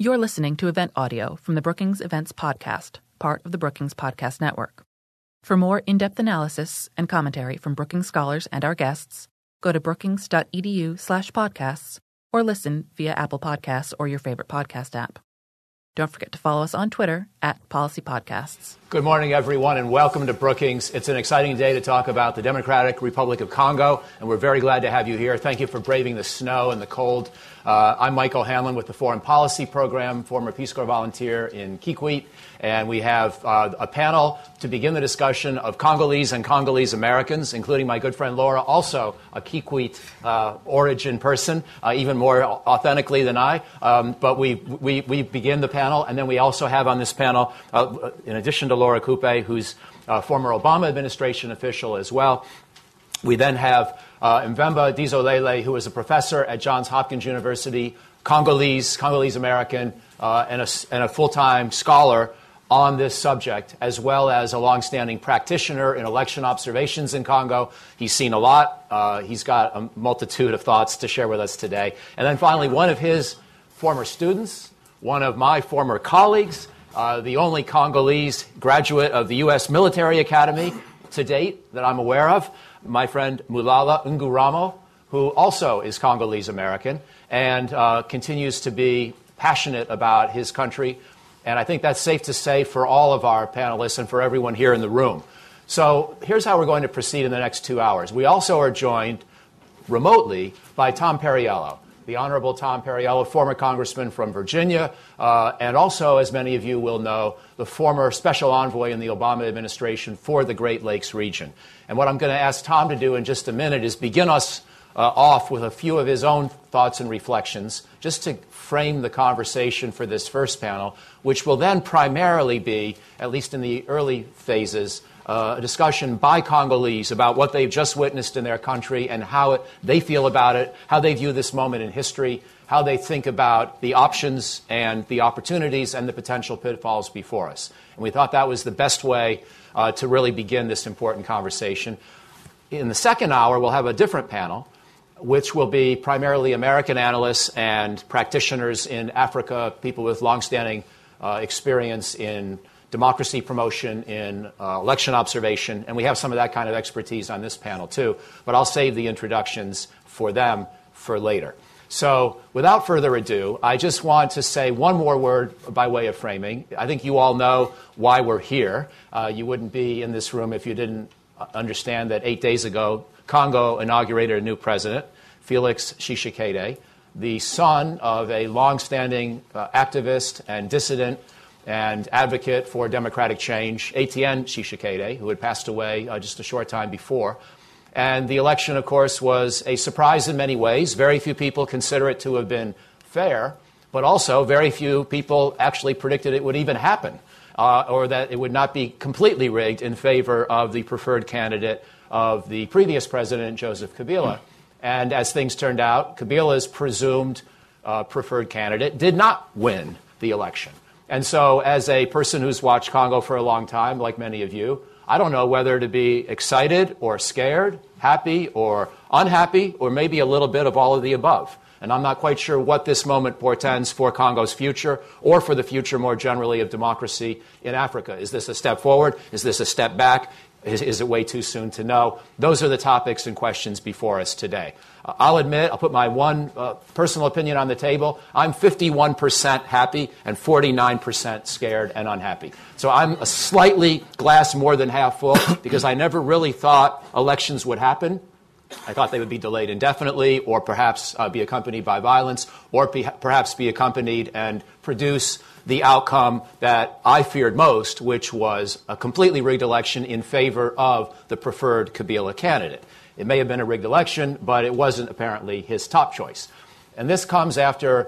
You're listening to event audio from the Brookings Events Podcast, part of the Brookings Podcast Network. For more in-depth analysis and commentary from Brookings scholars and our guests, go to brookings.edu/podcasts or listen via Apple Podcasts or your favorite podcast app. Don't forget to follow us on Twitter @PolicyPodcasts. Good morning, everyone, and welcome to Brookings. It's an exciting day to talk about the Democratic Republic of Congo, and we're very glad to have you here. Thank you for braving the snow and the cold. I'm Michael Hanlon with the Foreign Policy Program, former Peace Corps volunteer in Kikwit, and we have a panel to begin the discussion of Congolese and Congolese Americans, including my good friend Laura, also a Kikwit origin person, even more authentically than I. But we begin the panel, and then we also have on this panel, in addition to Laura Coupe, who's a former Obama administration official as well, we then have Mvemba Dizolele, who is a professor at Johns Hopkins University, Congolese American, and a full-time scholar on this subject, as well as a longstanding practitioner in election observations in Congo. He's seen a lot. He's got a multitude of thoughts to share with us today. And then finally, one of his former students, one of my former colleagues, the only Congolese graduate of the U.S. Military Academy to date that I'm aware of, my friend Mulala Nguramo, who also is Congolese American and continues to be passionate about his country. And I think that's safe to say for all of our panelists and for everyone here in the room. So here's how we're going to proceed in the next 2 hours. We also are joined remotely by Tom Perriello, the Honorable Tom Perriello, former congressman from Virginia, and also, as many of you will know, the former special envoy in the Obama administration for the Great Lakes region. And what I'm going to ask Tom to do in just a minute is begin us off with a few of his own thoughts and reflections, just to frame the conversation for this first panel, which will then primarily be, at least in the early phases, a discussion by Congolese about what they've just witnessed in their country and how they feel about it, how they view this moment in history, how they think about the options and the opportunities and the potential pitfalls before us. And we thought that was the best way to really begin this important conversation. In the second hour, we'll have a different panel, which will be primarily American analysts and practitioners in Africa, people with longstanding experience in democracy promotion, in election observation, and we have some of that kind of expertise on this panel too, but I'll save the introductions for them for later. So without further ado, I just want to say one more word by way of framing. I think you all know why we're here. You wouldn't be in this room if you didn't understand that 8 days ago, Congo inaugurated a new president, Felix Tshisekedi, the son of a longstanding activist and dissident and advocate for democratic change, Etienne Tshisekedi, who had passed away just a short time before. And the election, of course, was a surprise in many ways. Very few people consider it to have been fair, but also very few people actually predicted it would even happen, or that it would not be completely rigged in favor of the preferred candidate of the previous president, Joseph Kabila. And as things turned out, Kabila's presumed preferred candidate did not win the election. And so as a person who's watched Congo for a long time, like many of you, I don't know whether to be excited or scared, happy or unhappy, or maybe a little bit of all of the above. And I'm not quite sure what this moment portends for Congo's future or for the future more generally of democracy in Africa. Is this a step forward? Is this a step back? Is it way too soon to know? Those are the topics and questions before us today. I'll admit, I'll put my one personal opinion on the table. I'm 51% happy and 49% scared and unhappy. So I'm a slightly glass more than half full because I never really thought elections would happen. I thought they would be delayed indefinitely or perhaps be accompanied by violence or perhaps be accompanied and produce the outcome that I feared most, which was a completely rigged election in favor of the preferred Kabila candidate. It may have been a rigged election, but it wasn't apparently his top choice. And this comes after,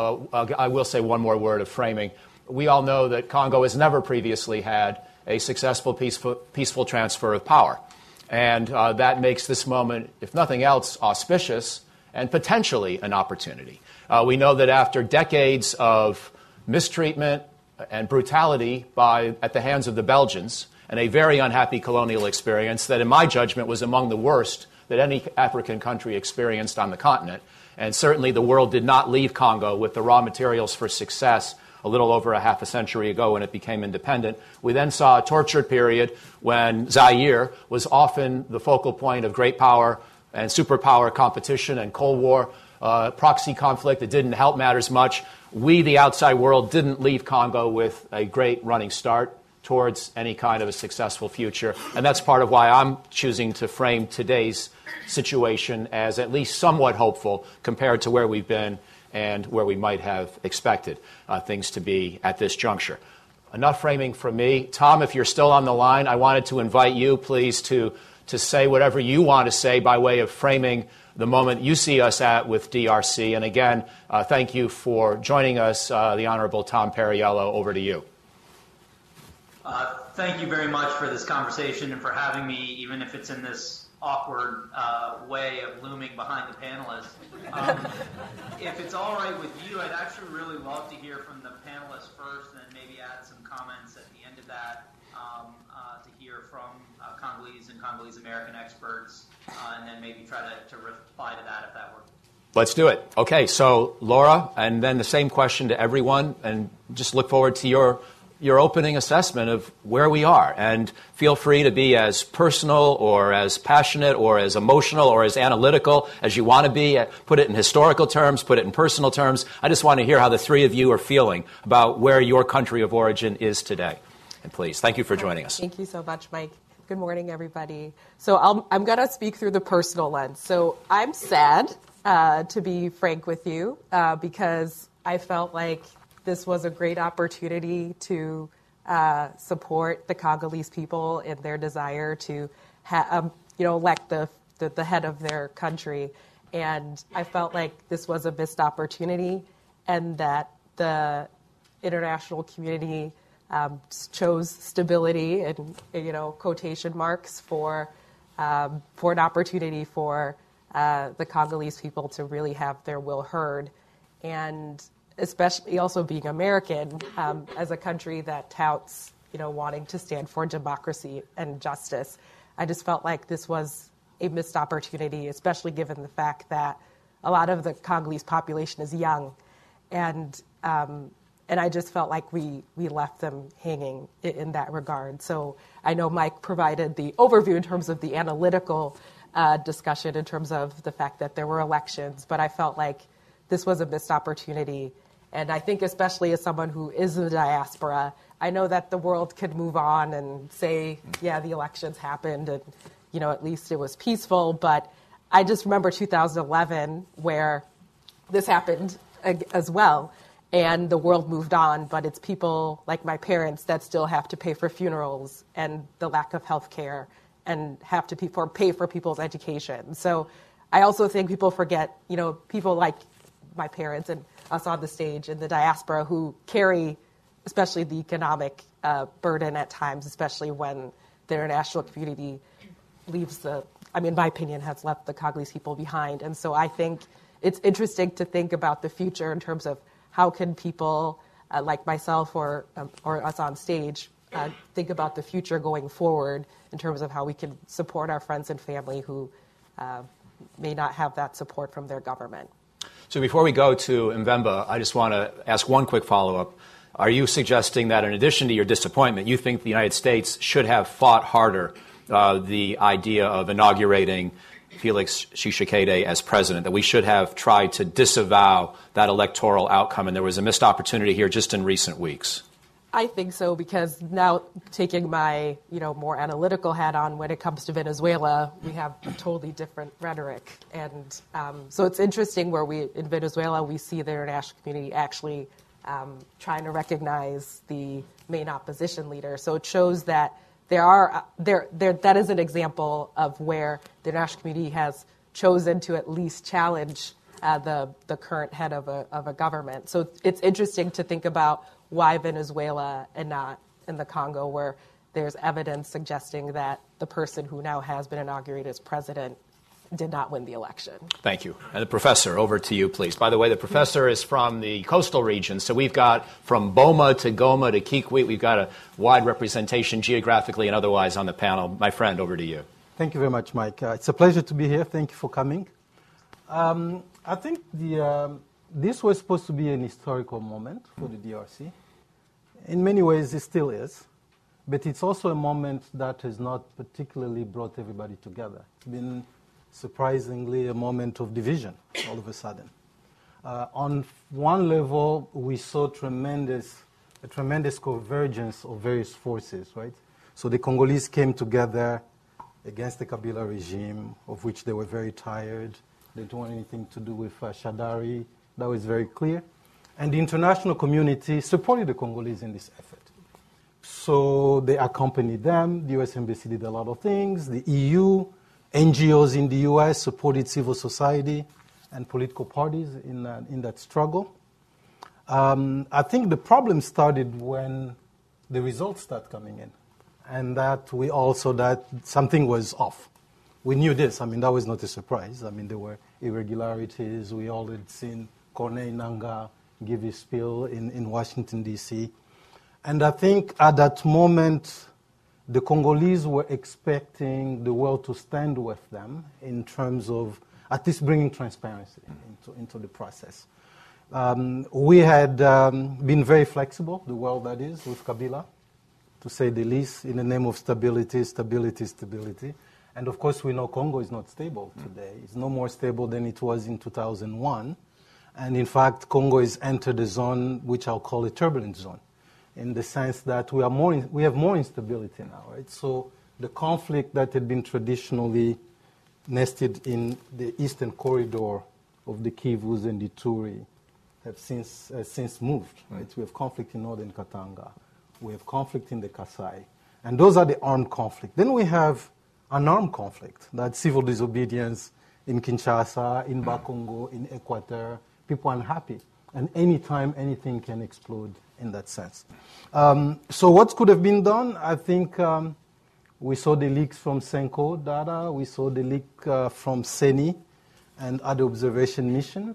I will say one more word of framing. We all know that Congo has never previously had a successful peaceful transfer of power. And that makes this moment, if nothing else, auspicious and potentially an opportunity. We know that after decades of mistreatment and brutality at the hands of the Belgians, and a very unhappy colonial experience that, in my judgment, was among the worst that any African country experienced on the continent, And certainly the world did not leave Congo with the raw materials for success a little over a half a century ago when it became independent. We then saw a tortured period when Zaire was often the focal point of great power and superpower competition and Cold War proxy conflict that didn't help matters much. We, the outside world, didn't leave Congo with a great running start towards any kind of a successful future. And that's part of why I'm choosing to frame today's situation as at least somewhat hopeful compared to where we've been and where we might have expected things to be at this juncture. Enough framing from me. Tom, if you're still on the line, I wanted to invite you, please, to say whatever you want to say by way of framing the moment you see us at with DRC. And again, thank you for joining us, the Honorable Tom Perriello. Over to you. Thank you very much for this conversation and for having me, even if it's in this awkward way of looming behind the panelists. If it's all right with you, I'd actually really love to hear from the panelists first and then maybe add some comments at the end of that to hear from Congolese and Congolese American experts and then maybe try to reply to that if that works. Let's do it. Okay, so Laura, and then the same question to everyone, and just look forward to your opening assessment of where we are. And feel free to be as personal or as passionate or as emotional or as analytical as you want to be. Put it in historical terms, put it in personal terms. I just want to hear how the three of you are feeling about where your country of origin is today. And please, thank you for joining us. Thank you so much, Mike. Good morning, everybody. So I'm going to speak through the personal lens. So I'm sad, to be frank with you, because I felt like this was a great opportunity to support the Congolese people in their desire to elect the head of their country. And I felt like this was a missed opportunity and that the international community chose stability and, quotation marks for an opportunity for the Congolese people to really have their will heard. And especially also being American, as a country that touts, wanting to stand for democracy and justice, I just felt like this was a missed opportunity, especially given the fact that a lot of the Congolese population is young, and I just felt like we left them hanging in that regard. So I know Mike provided the overview in terms of the analytical discussion in terms of the fact that there were elections, but I felt like this was a missed opportunity. And I think especially as someone who is in the diaspora, I know that the world could move on and say, yeah, the elections happened and, at least it was peaceful. But I just remember 2011 where this happened as well. And the world moved on, but it's people like my parents that still have to pay for funerals and the lack of health care and have to pay for people's education. So I also think people forget, people like my parents and us on the stage in the diaspora who carry especially the economic burden at times, especially when the international community in my opinion, has left the Congolese people behind. And so I think it's interesting to think about the future in terms of how can people like myself or us on stage think about the future going forward in terms of how we can support our friends and family who may not have that support from their government. So before we go to Mvemba, I just want to ask one quick follow-up. Are you suggesting that in addition to your disappointment, you think the United States should have fought harder the idea of inaugurating Felix Tshisekedi as president, that we should have tried to disavow that electoral outcome, and there was a missed opportunity here just in recent weeks? I think so, because now taking my more analytical hat on when it comes to Venezuela, we have a totally different rhetoric. And so it's interesting where in Venezuela, we see the international community actually trying to recognize the main opposition leader. So it shows that that is an example of where the international community has chosen to at least challenge the current head of a government. So it's interesting to think about why Venezuela and not in the Congo, where there's evidence suggesting that the person who now has been inaugurated as president did not win the election. Thank you. And the professor, over to you, please. By the way, the professor is from the coastal region, so we've got from Boma to Goma to Kikwit, we've got a wide representation geographically and otherwise on the panel. My friend, over to you. Thank you very much, Mike. It's a pleasure to be here. Thank you for coming. I think this was supposed to be an historical moment for the DRC. In many ways, it still is. But it's also a moment that has not particularly brought everybody together. It's been surprisingly a moment of division all of a sudden. On one level, we saw a tremendous convergence of various forces, right? So the Congolese came together against the Kabila regime, of which they were very tired. They didn't want anything to do with Shadari. That was very clear. And the international community supported the Congolese in this effort. So they accompanied them. The US Embassy did a lot of things. The EU, NGOs in the US supported civil society and political parties in that struggle. I think the problem started when the results started coming in. And that we also, that something was off. We knew this. I mean, that was not a surprise. I mean, there were irregularities. We all had seen Corneille Nangaa give his spiel in Washington, D.C. And I think at that moment, the Congolese were expecting the world to stand with them in terms of at least bringing transparency into the process. We had been very flexible, the world that is, with Kabila, to say the least, in the name of stability. And of course, we know Congo is not stable today. It's no more stable than it was in 2001. And in fact, Congo has entered a zone which I'll call a turbulent zone, in the sense that we have more instability now, right? So the conflict that had been traditionally nested in the eastern corridor of the Kivus and the Ituri have since moved, right? We have conflict in northern Katanga. We have conflict in the Kasai. And those are the armed conflict. Then we have an armed conflict, that's civil disobedience in Kinshasa, in Bakongo, in Equateur. People are unhappy. And anytime, anything can explode in that sense. So what could have been done? I think we saw the leaks from Senko data. We saw the leak from CENI and other observation mission.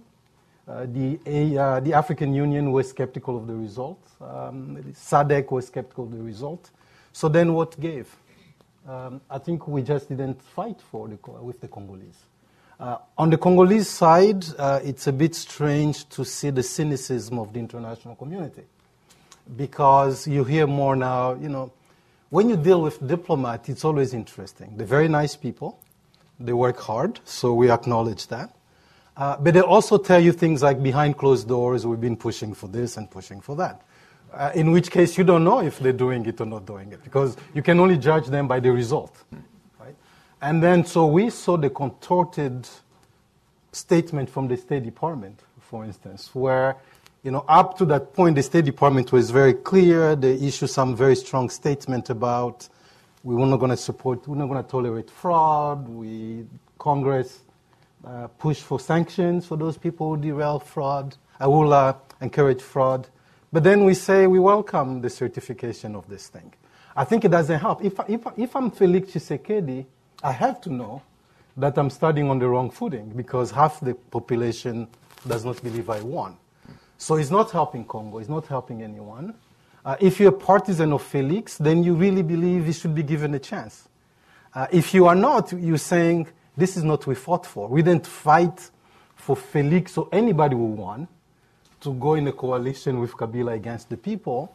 The African Union was skeptical of the result. SADC was skeptical of the result. So then what gave? I think we just didn't fight with the Congolese. On the Congolese side, it's a bit strange to see the cynicism of the international community, because you hear more now, when you deal with diplomats, it's always interesting. They're very nice people. They work hard, so we acknowledge that. But they also tell you things like behind closed doors, we've been pushing for this and pushing for that. In which case, you don't know if they're doing it or not doing it, because you can only judge them by the result. Right? And then, so we saw the contorted statement from the State Department, for instance, where, up to that point, the State Department was very clear. They issued some very strong statement about we're not going to tolerate fraud. Congress push for sanctions for those people who derail fraud. I will encourage fraud. But then we say we welcome the certification of this thing. I think it doesn't help. If I'm Felix Tshisekedi, I have to know that I'm starting on the wrong footing, because half the population does not believe I won. So it's not helping Congo. It's not helping anyone. If you're a partisan of Felix, then you really believe he should be given a chance. If you are not, you're saying, this is not what we fought for. We didn't fight for Felix or anybody who won to go in a coalition with Kabila against the people.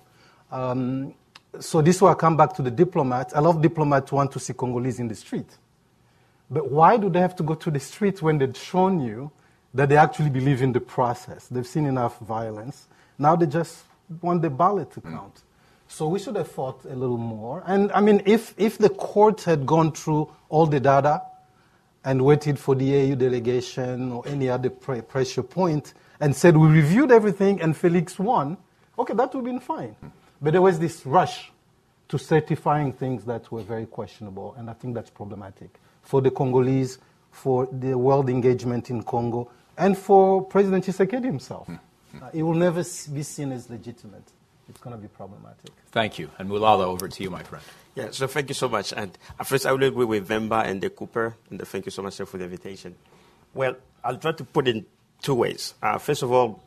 So this is why I come back to the diplomats. A lot of diplomats want to see Congolese in the street. But why do they have to go to the street when they've shown you that they actually believe in the process? They've seen enough violence. Now they just want the ballot to count. So we should have fought a little more. And I mean, if the court had gone through all the data and waited for the AU delegation or any other pressure point and said, we reviewed everything and Felix won, okay, that would have been fine. But there was this rush to certifying things that were very questionable, and I think that's problematic for the Congolese, for the world engagement in Congo, and for President Tshisekedi himself. It will never be seen as legitimate. It's going to be problematic. Thank you. And Mulalo, over to you, my friend. Yeah, so thank you so much. And first, I will agree with Vemba and De Cooper, and thank you so much, sir, for the invitation. Well, I'll try to put it in two ways. First of all,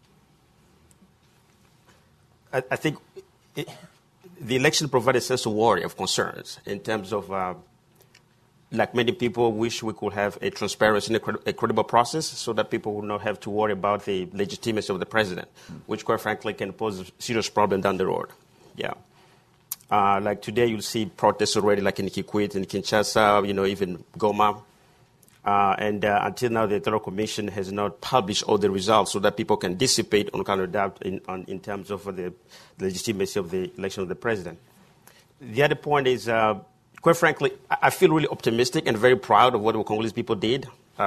I think the election provided a sense of worry, of concerns, in terms of like many people, wish we could have a transparent and a credible process so that people would not have to worry about the legitimacy of the president, which, quite frankly, can pose a serious problem down the road. Yeah. Like today, you'll see protests already, like in Kikwit, in Kinshasa, even Goma. And until now, the Electoral Commission has not published all the results so that people can dissipate on kind of doubt in terms of the legitimacy of the election of the president. The other point is, quite frankly, I feel really optimistic and very proud of what the Congolese people did.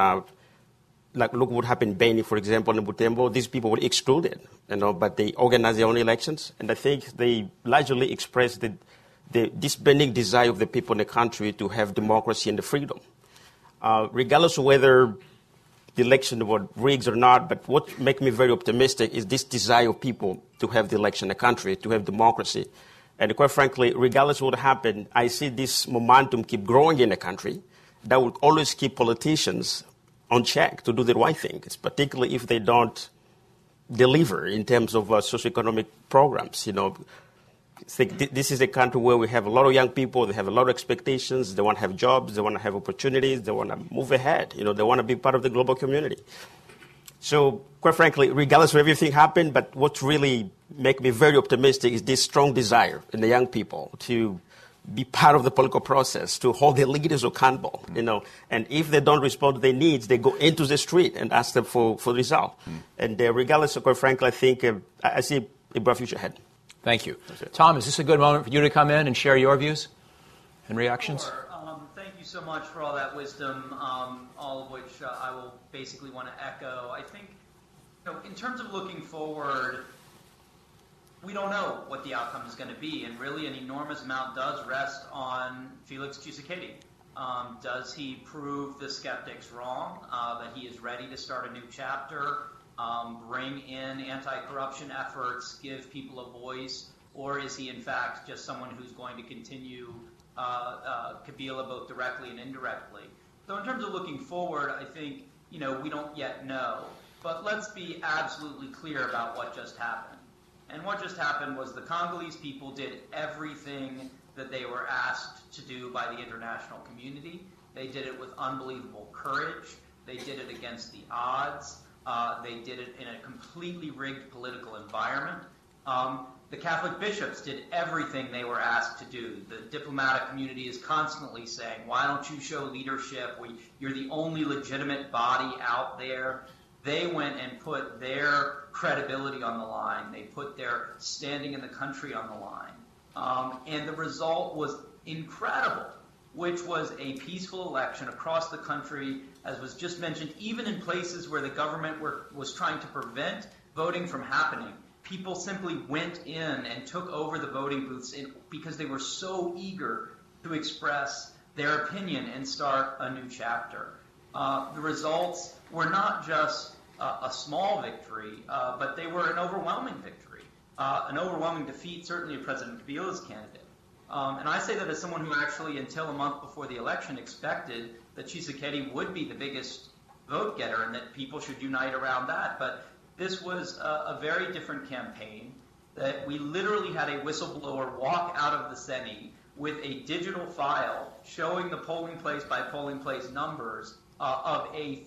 Like, look what happened in Beni, for example, in Butembo. These people were excluded, but they organized their own elections. And I think they largely expressed this burning desire of the people in the country to have democracy and the freedom. Regardless of whether the election was rigged or not, but what makes me very optimistic is this desire of people to have the election in the country, to have democracy. And quite frankly, regardless of what happened, I see this momentum keep growing in the country that will always keep politicians on check to do the right thing, particularly if they don't deliver in terms of socioeconomic programs. This is a country where we have a lot of young people. They have a lot of expectations. They want to have jobs. They want to have opportunities. They want to move ahead. They want to be part of the global community. So, quite frankly, regardless of everything happened, but what really makes me very optimistic is this strong desire in the young people to be part of the political process, to hold their leaders accountable, And if they don't respond to their needs, they go into the street and ask them for the result. And regardless of, quite frankly, I think I see a bright future ahead. Thank you. Tom, is this a good moment for you to come in and share your views and reactions? Sure. Thank you so much for all that wisdom, all of which I will basically want to echo. I think, in terms of looking forward, we don't know what the outcome is going to be, and really an enormous amount does rest on Felix Tshisekedi. Does he prove the skeptics wrong, that he is ready to start a new chapter, bring in anti-corruption efforts, give people a voice, or is he in fact just someone who's going to continue Kabila both directly and indirectly? So in terms of looking forward, I think, we don't yet know. But let's be absolutely clear about what just happened. And what just happened was the Congolese people did everything that they were asked to do by the international community. They did it with unbelievable courage. They did it against the odds. They did it in a completely rigged political environment. The Catholic bishops did everything they were asked to do. The diplomatic community is constantly saying, why don't you show leadership? You're the only legitimate body out there. They went and put their credibility on the line. They put their standing in the country on the line. And the result was incredible, which was a peaceful election across the country, as was just mentioned, even in places where the government was trying to prevent voting from happening. People simply went in and took over the voting booths because they were so eager to express their opinion and start a new chapter. The results were not just a small victory, but they were an overwhelming victory, an overwhelming defeat, certainly of President Kabila's candidate. And I say that as someone who actually, until a month before the election, expected that Tshisekedi would be the biggest vote getter and that people should unite around that. But this was a very different campaign, that we literally had a whistleblower walk out of the CENI with a digital file showing the polling place by polling place numbers of a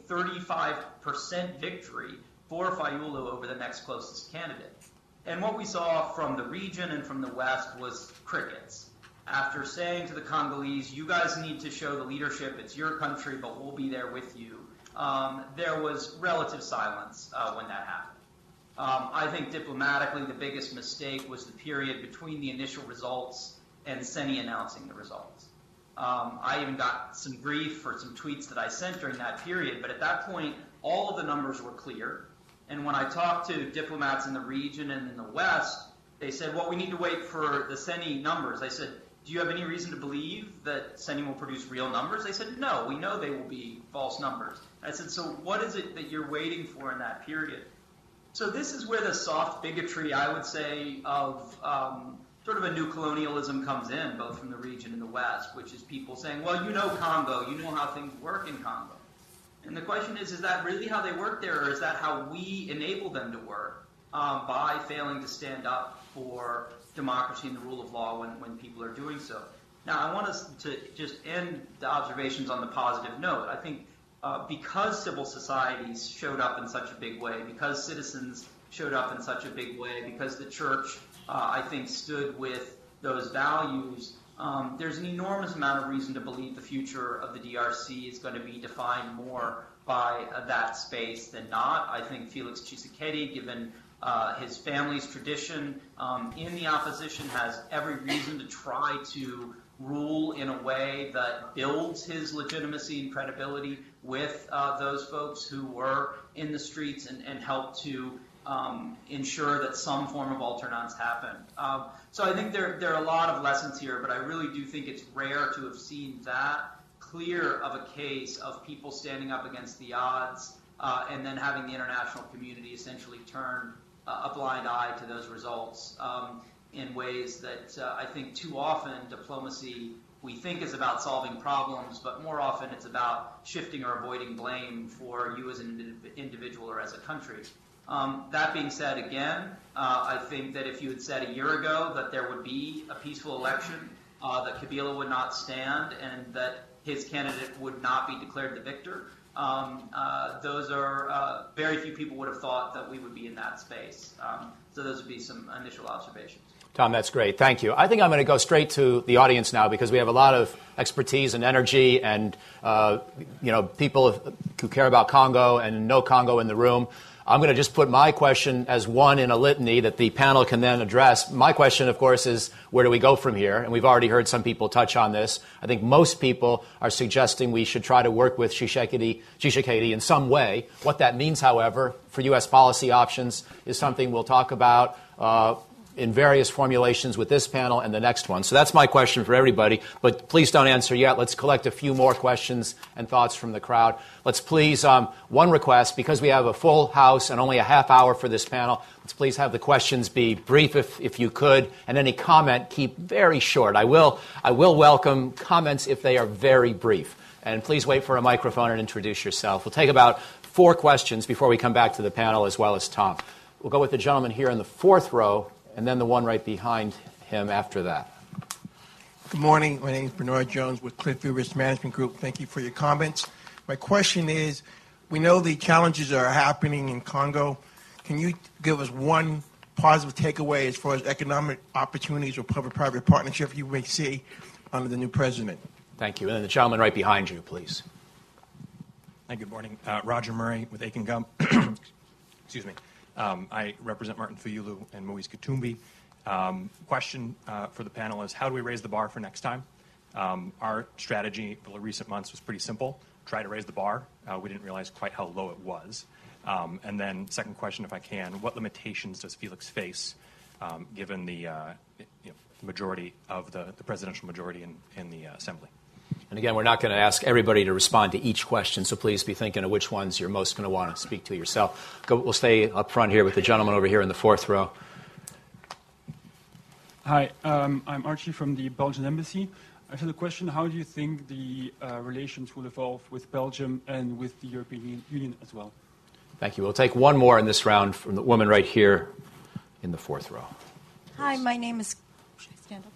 35% victory for Fayulu over the next closest candidate. And what we saw from the region and from the West was crickets. After saying to the Congolese, you guys need to show the leadership, it's your country, but we'll be there with you, there was relative silence when that happened. I think diplomatically the biggest mistake was the period between the initial results and CENI announcing the results. I even got some grief for some tweets that I sent during that period, but at that point, all of the numbers were clear. And when I talked to diplomats in the region and in the West, they said, well, we need to wait for the CENI numbers. I said, do you have any reason to believe that CENI will produce real numbers? They said, no, we know they will be false numbers. I said, so what is it that you're waiting for in that period? So this is where the soft bigotry, I would say, of sort of a new colonialism comes in, both from the region and the West, which is people saying, well, you know Congo, you know how things work in Congo. And the question is that really how they work there, or is that how we enable them to work by failing to stand up for democracy and the rule of law when people are doing so? Now, I want us to just end the observations on the positive note. I think because civil societies showed up in such a big way, because citizens showed up in such a big way, because the church, I think, stood with those values, there's an enormous amount of reason to believe the future of the DRC is going to be defined more by that space than not. I think Felix Tshisekedi, given his family's tradition in the opposition, has every reason to try to rule in a way that builds his legitimacy and credibility with those folks who were in the streets and help to ensure that some form of alternance happened. So I think there are a lot of lessons here, but I really do think it's rare to have seen that clear of a case of people standing up against the odds and then having the international community essentially turn a blind eye to those results in ways that I think too often diplomacy we think is about solving problems, but more often it's about shifting or avoiding blame for you as an individual or as a country. That being said, again, I think that if you had said a year ago that there would be a peaceful election, that Kabila would not stand, and that his candidate would not be declared the victor, those are very few people would have thought that we would be in that space. So those would be some initial observations. Tom, that's great. Thank you. I think I'm going to go straight to the audience now because we have a lot of expertise and energy and people who care about Congo and know Congo in the room. I'm going to just put my question as one in a litany that the panel can then address. My question, of course, is where do we go from here? And we've already heard some people touch on this. I think most people are suggesting we should try to work with Tshisekedi in some way. What that means, however, for U.S. policy options is something we'll talk about in various formulations with this panel and the next one. So that's my question for everybody. But please don't answer yet. Let's collect a few more questions and thoughts from the crowd. Let's please, one request, because we have a full house and only a half hour for this panel, let's please have the questions be brief if you could, and any comment keep very short. I will welcome comments if they are very brief. And please wait for a microphone and introduce yourself. We'll take about 4 questions before we come back to the panel as well as Tom. We'll go with the gentleman here in the 4th row, and then the one right behind him after that. Good morning. My name is Bernard Jones with Cliffview Risk Management Group. Thank you for your comments. My question is, we know the challenges are happening in Congo. Can you give us one positive takeaway as far as economic opportunities or public-private partnership you may see under the new president? Thank you. And then the gentleman right behind you, please. Hi, good morning. Roger Murray with Aiken Gump. Excuse me. I represent Martin Fayulu and Moise Katumbi. Question for the panel is, how do we raise the bar for next time? Our strategy for the recent months was pretty simple. Try to raise the bar. We didn't realize quite how low it was. And then second question, if I can, what limitations does Felix face given the majority of the presidential majority in the assembly? And again, we're not going to ask everybody to respond to each question, so please be thinking of which ones you're most going to want to speak to yourself. We'll stay up front here with the gentleman over here in the 4th row. Hi, I'm Archie from the Belgian Embassy. I had a question, how do you think the relations will evolve with Belgium and with the European Union as well? Thank you. We'll take one more in this round from the woman right here in the 4th row. Hi, my name is... Should I stand up?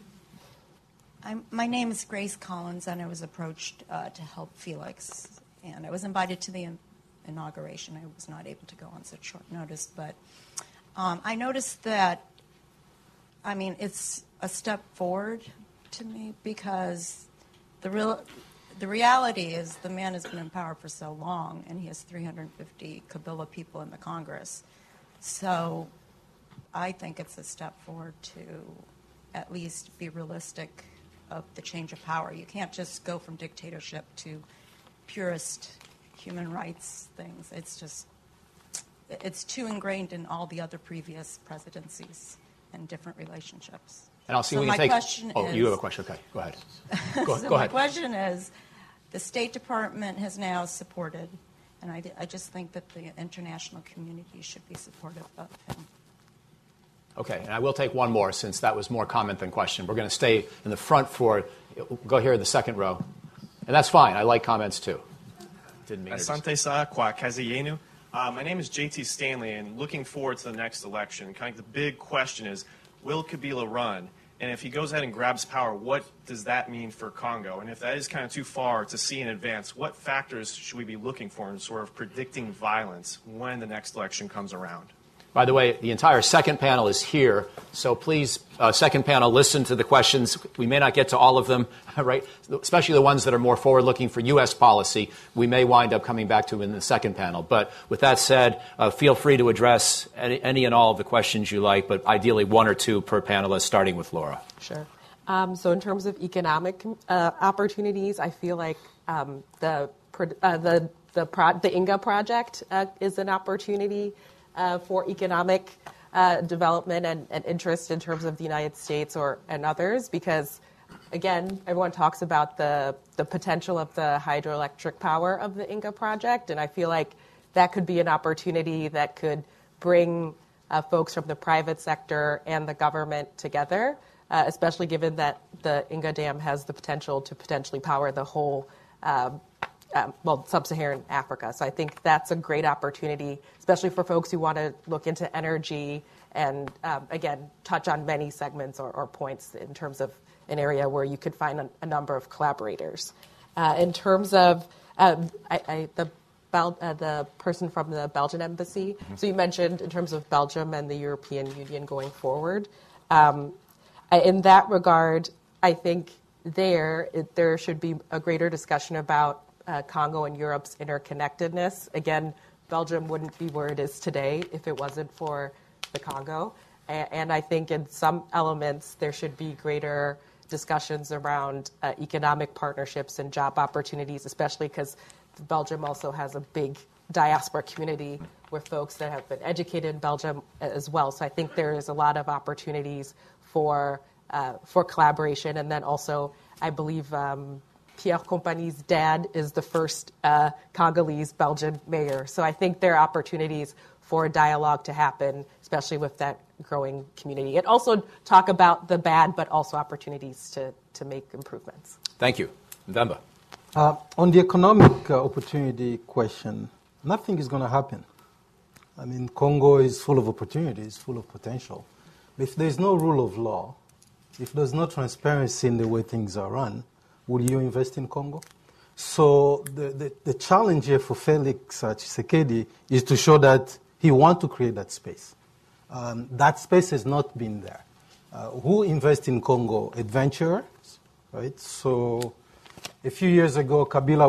My name is Grace Collins, and I was approached to help Felix. And I was invited to the inauguration. I was not able to go on such short notice. But I noticed that, it's a step forward to me because the reality is the man has been in power for so long, and he has 350 Kabila people in the Congress. So I think it's a step forward to at least be realistic of the change of power. You can't just go from dictatorship to purist human rights things. It's too ingrained in all the other previous presidencies and different relationships. And I'll see when you take... You have a question. Okay, go ahead. Go ahead. My question is, the State Department has now supported, and I just think that the international community should be supportive of him. Okay, and I will take one more since that was more comment than question. We're going to stay in the front for, go here in the 2nd row. And that's fine. I like comments too. Didn't mean Asante Sa Kwa Kaziyenu. My name is JT Stanley, and looking forward to the next election, kind of the big question is, will Kabila run? And if he goes ahead and grabs power, what does that mean for Congo? And if that is kind of too far to see in advance, what factors should we be looking for in sort of predicting violence when the next election comes around? By the way, the entire second panel is here, so please, second panel, listen to the questions. We may not get to all of them, right? Especially the ones that are more forward-looking for U.S. policy. We may wind up coming back to in the second panel. But with that said, feel free to address any and all of the questions you like, but ideally one or two per panelist, starting with Laura. Sure. So in terms of economic opportunities, I feel like the INGA project is an opportunity for economic development and interest in terms of the United States and others, because, again, everyone talks about the potential of the hydroelectric power of the INGA project, and I feel like that could be an opportunity that could bring folks from the private sector and the government together, especially given that the INGA Dam has the potential to potentially power the whole sub-Saharan Africa. So I think that's a great opportunity, especially for folks who want to look into energy and, again, touch on many segments or points in terms of an area where you could find a number of collaborators. In terms of the person from the Belgian embassy, so you mentioned in terms of Belgium and the European Union going forward. In that regard, I think there should be a greater discussion about Congo and Europe's interconnectedness. Again, Belgium wouldn't be where it is today if it wasn't for the Congo. And I think in some elements there should be greater discussions around economic partnerships and job opportunities, especially because Belgium also has a big diaspora community with folks that have been educated in Belgium as well. So I think there is a lot of opportunities for collaboration. And then also, I believe Pierre Compagnie's dad is the first Congolese Belgian mayor. So I think there are opportunities for a dialogue to happen, especially with that growing community. And also talk about the bad, but also opportunities to make improvements. Thank you. Mvemba. On the economic opportunity question, nothing is going to happen. I mean, Congo is full of opportunities, full of potential. But if there's no rule of law, if there's no transparency in the way things are run, will you invest in Congo? So the challenge here for Felix Tshisekedi is to show that he wants to create that space. That space has not been there. Who invests in Congo? Adventurers, right? So a few years ago, Kabila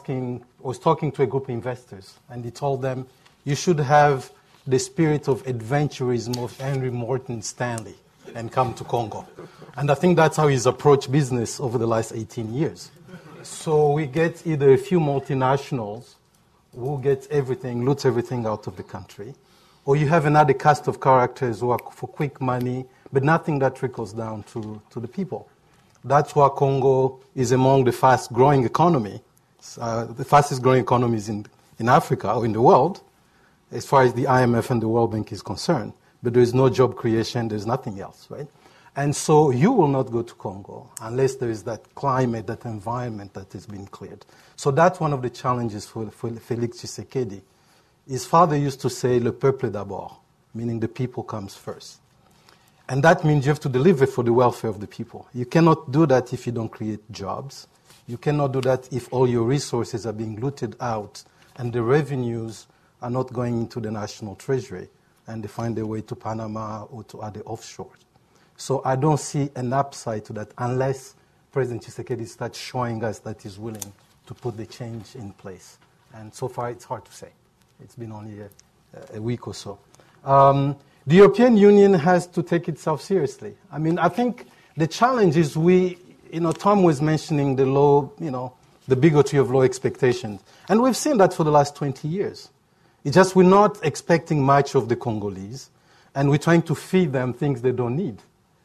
was talking to a group of investors, and he told them, you should have the spirit of adventurism of Henry Morton Stanley and come to Congo. And I think that's how he's approached business over the last 18 years. So we get either a few multinationals who get everything, loots everything out of the country, or you have another cast of characters who are for quick money, but nothing that trickles down to the people. That's why Congo is among the fast-growing economies, the fastest-growing economies in Africa or in the world, as far as the IMF and the World Bank is concerned. But there is no job creation, there's nothing else, right? And so you will not go to Congo unless there is that climate, that environment that has been cleared. So that's one of the challenges for Felix Tshisekedi. His father used to say, le peuple d'abord, meaning the people comes first. And that means you have to deliver for the welfare of the people. You cannot do that if you don't create jobs. You cannot do that if all your resources are being looted out and the revenues are not going into the national treasury and they find their way to Panama or to other offshores. So I don't see an upside to that unless President Tshisekedi starts showing us that he's willing to put the change in place. And so far, it's hard to say. It's been only a week or so. The European Union has to take itself seriously. I mean, I think the challenge is Tom was mentioning the low, the bigotry of low expectations. And we've seen that for the last 20 years. It's just we're not expecting much of the Congolese, and we're trying to feed them things they don't need.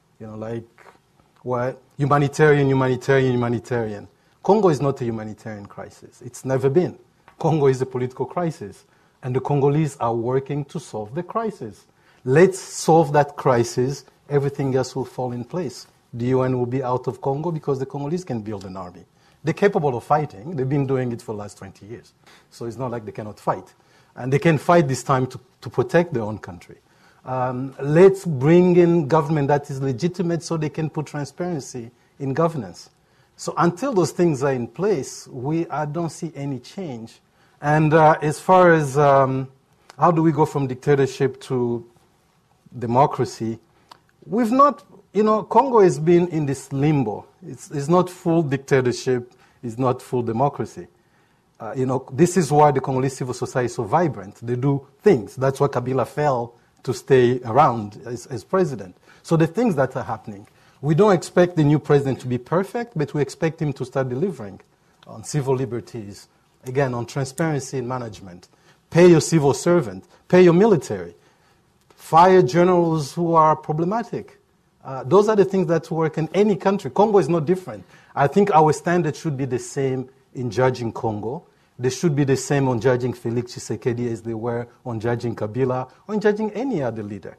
Humanitarian. Congo is not a humanitarian crisis. It's never been. Congo is a political crisis, and the Congolese are working to solve the crisis. Let's solve that crisis. Everything else will fall in place. The UN will be out of Congo because the Congolese can build an army. They're capable of fighting. They've been doing it for the last 20 years. So it's not like they cannot fight. And they can fight this time to protect their own country. Let's bring in government that is legitimate so they can put transparency in governance. So until those things are in place, I don't see any change. And as far as how do we go from dictatorship to democracy, we've not, Congo has been in this limbo. It's not full dictatorship, it's not full democracy. This is why the Congolese civil society is so vibrant. They do things. That's why Kabila fell to stay around as president. So the things that are happening, we don't expect the new president to be perfect, but we expect him to start delivering on civil liberties, again, on transparency in management. Pay your civil servant, pay your military, fire generals who are problematic. Those are the things that work in any country. Congo is not different. I think our standards should be the same in judging Congo. They should be the same on judging Felix Tshisekedi as they were on judging Kabila or on judging any other leader.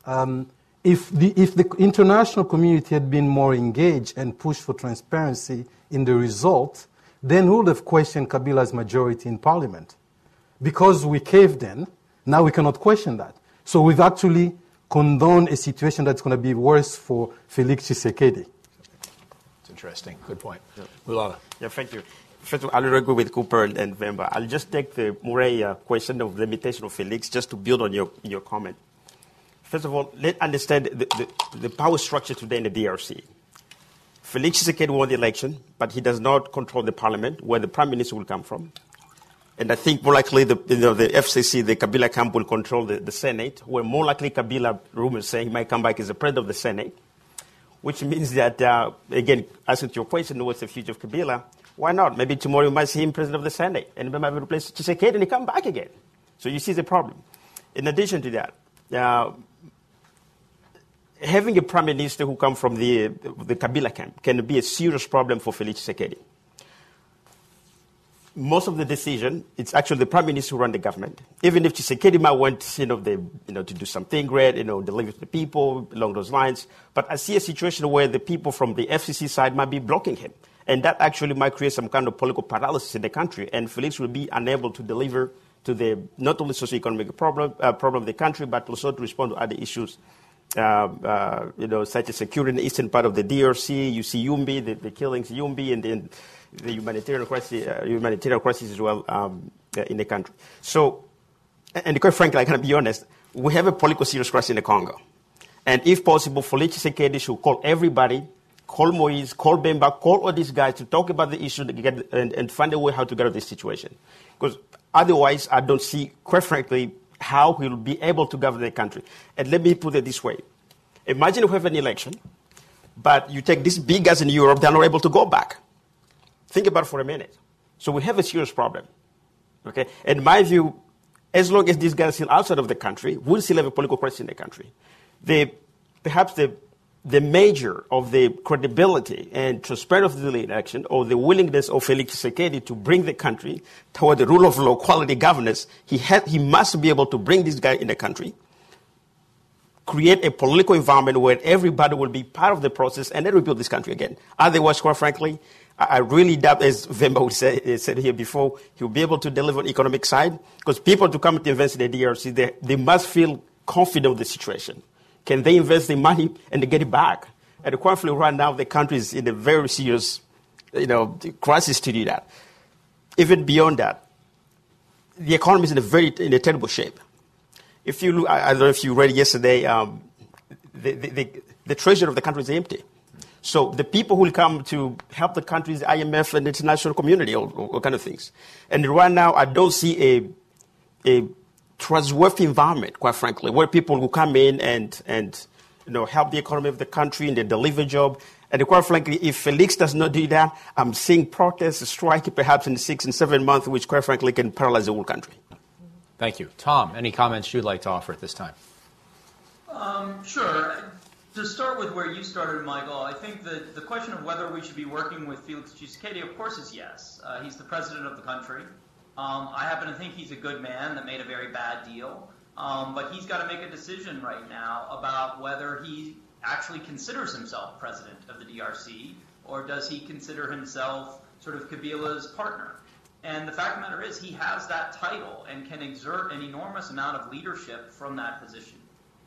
If the international community had been more engaged and pushed for transparency in the result, then who would have questioned Kabila's majority in parliament? Because we caved in, now we cannot question that. So we've actually condoned a situation that's going to be worse for Felix Tshisekedi. It's interesting. Good point. Mulala. Yeah, thank you. First of all, I'll agree with Cooper and Vemba. I'll just take the Murray question of limitation of Felix just to build on your comment. First of all, let's understand the power structure today in the DRC. Felix Tshisekedi won the election, but he does not control the parliament, where the prime minister will come from. And I think more likely the FCC, the Kabila camp, will control the Senate, where more likely Kabila, rumors saying, he might come back as the president of the Senate, which means that, again, answering to your question, what's the future of Kabila? Why not? Maybe tomorrow you might see him president of the Senate, and he might replace Tshisekedi and he come back again. So you see the problem. In addition to that, having a prime minister who comes from the Kabila camp can be a serious problem for Felix Tshisekedi. Most of the decision, it's actually the prime minister who runs the government. Even if Tshisekedi might want, to do something great, deliver to the people along those lines. But I see a situation where the people from the FCC side might be blocking him. And that actually might create some kind of political paralysis in the country. And Felix will be unable to deliver to the not only socioeconomic problem of the country, but also to respond to other issues, such as security in the eastern part of the DRC. You see Yumbi, the killings, Yumbi, and then the humanitarian crisis as well in the country. So, and quite frankly, I can be honest, we have a political serious crisis in the Congo. And if possible, Felix Tshisekedi should call everybody, call Moise, call Bemba, call all these guys to talk about the issue and find a way how to get out of this situation. Because otherwise, I don't see, quite frankly, how he will be able to govern the country. And let me put it this way. Imagine we have an election, but you take these big guys in Europe, they're not able to go back. Think about it for a minute. So we have a serious problem. Okay? In my view, as long as these guys are still outside of the country, we'll still have a political crisis in the country. Perhaps the measure of the credibility and transparency of the election, or the willingness of Felix Tshisekedi to bring the country toward the rule of law, quality governance, he must be able to bring this guy in the country, create a political environment where everybody will be part of the process, and then rebuild this country again. Otherwise, quite frankly, I really doubt, as Vemba said here before, he'll be able to deliver on the economic side, because people to come to invest in the DRC, they must feel confident of the situation. Can they invest the money and they get it back? And quite frankly, right now, the country is in a very serious, crisis to do that. Even beyond that, the economy is in a terrible shape. If you look, I don't know if you read yesterday, the treasury of the country is empty. So the people who will come to help the country is IMF and the international community, all kind of things. And right now, I don't see a trustworthy environment, quite frankly, where people will come in and help the economy of the country and they deliver job. And quite frankly, if Felix does not do that, I'm seeing protests, strike, perhaps in 6 and 7 months, which quite frankly can paralyze the whole country. Thank you. Tom, any comments you'd like to offer at this time? Sure. To start with where you started, Michael, I think that the question of whether we should be working with Felix Tshisekedi, of course, is yes. He's the president of the country. I happen to think he's a good man that made a very bad deal. But he's got to make a decision right now about whether he actually considers himself president of the DRC, or does he consider himself sort of Kabila's partner. And the fact of the matter is he has that title and can exert an enormous amount of leadership from that position.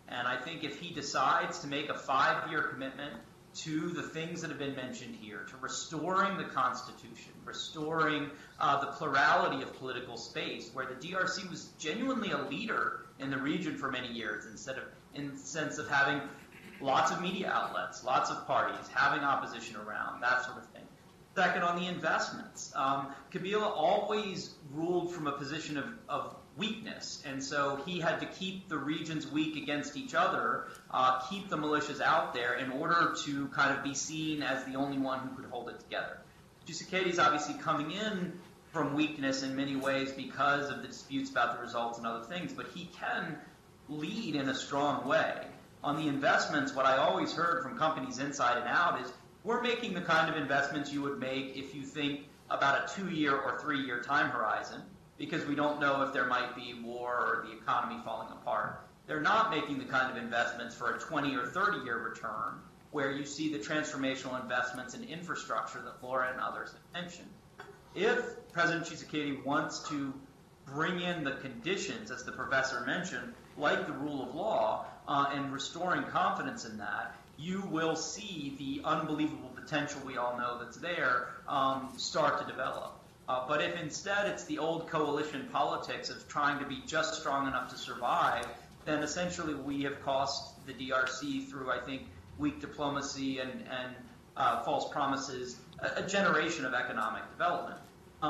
And I think if he decides to make a 5-year commitment to the things that have been mentioned here, to restoring the Constitution, restoring the plurality of political space, where the DRC was genuinely a leader in the region for many years, in the sense of having lots of media outlets, lots of parties, having opposition around, that sort of thing. Second, on the investments, Kabila always ruled from a position of weakness, and so he had to keep the regions weak against each other, keep the militias out there in order to kind of be seen as the only one who could hold it together. Tshisekedi's obviously coming in from weakness in many ways because of the disputes about the results and other things, but he can lead in a strong way. On the investments, what I always heard from companies inside and out is, we're making the kind of investments you would make if you think about a 2-year or 3-year time horizon, because we don't know if there might be war or the economy falling apart. They're not making the kind of investments for a 20 or 30-year return, where you see the transformational investments in infrastructure that Laura and others have mentioned. If President Tshisekedi wants to bring in the conditions, as the professor mentioned, like the rule of law, and restoring confidence in that, you will see the unbelievable potential we all know that's there start to develop. But if instead it's the old coalition politics of trying to be just strong enough to survive, then essentially we have cost the DRC through, I think, weak diplomacy and false promises, a generation of economic development.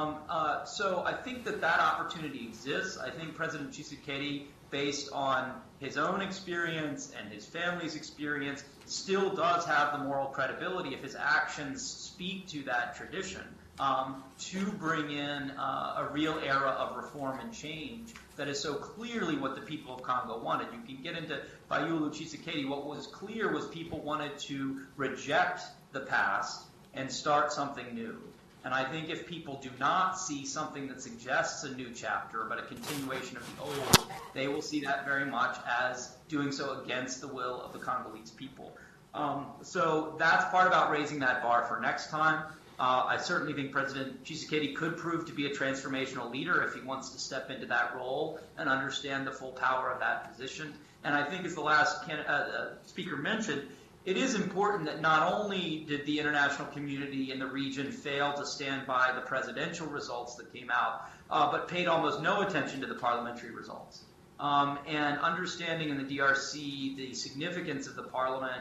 So I think that opportunity exists. I think President Tshisekedi, based on his own experience and his family's experience, still does have the moral credibility, if his actions speak to that tradition, to bring in a real era of reform and change that is so clearly what the people of Congo wanted. You can get into Fayulu Tshisekedi. What was clear was people wanted to reject the past and start something new. And I think if people do not see something that suggests a new chapter, but a continuation of the old, they will see that very much as doing so against the will of the Congolese people. So that's part about raising that bar for next time. I certainly think President Tshisekedi could prove to be a transformational leader if he wants to step into that role and understand the full power of that position. And I think, as the last speaker mentioned, it is important that not only did the international community in the region fail to stand by the presidential results that came out, but paid almost no attention to the parliamentary results. And understanding in the DRC the significance of the parliament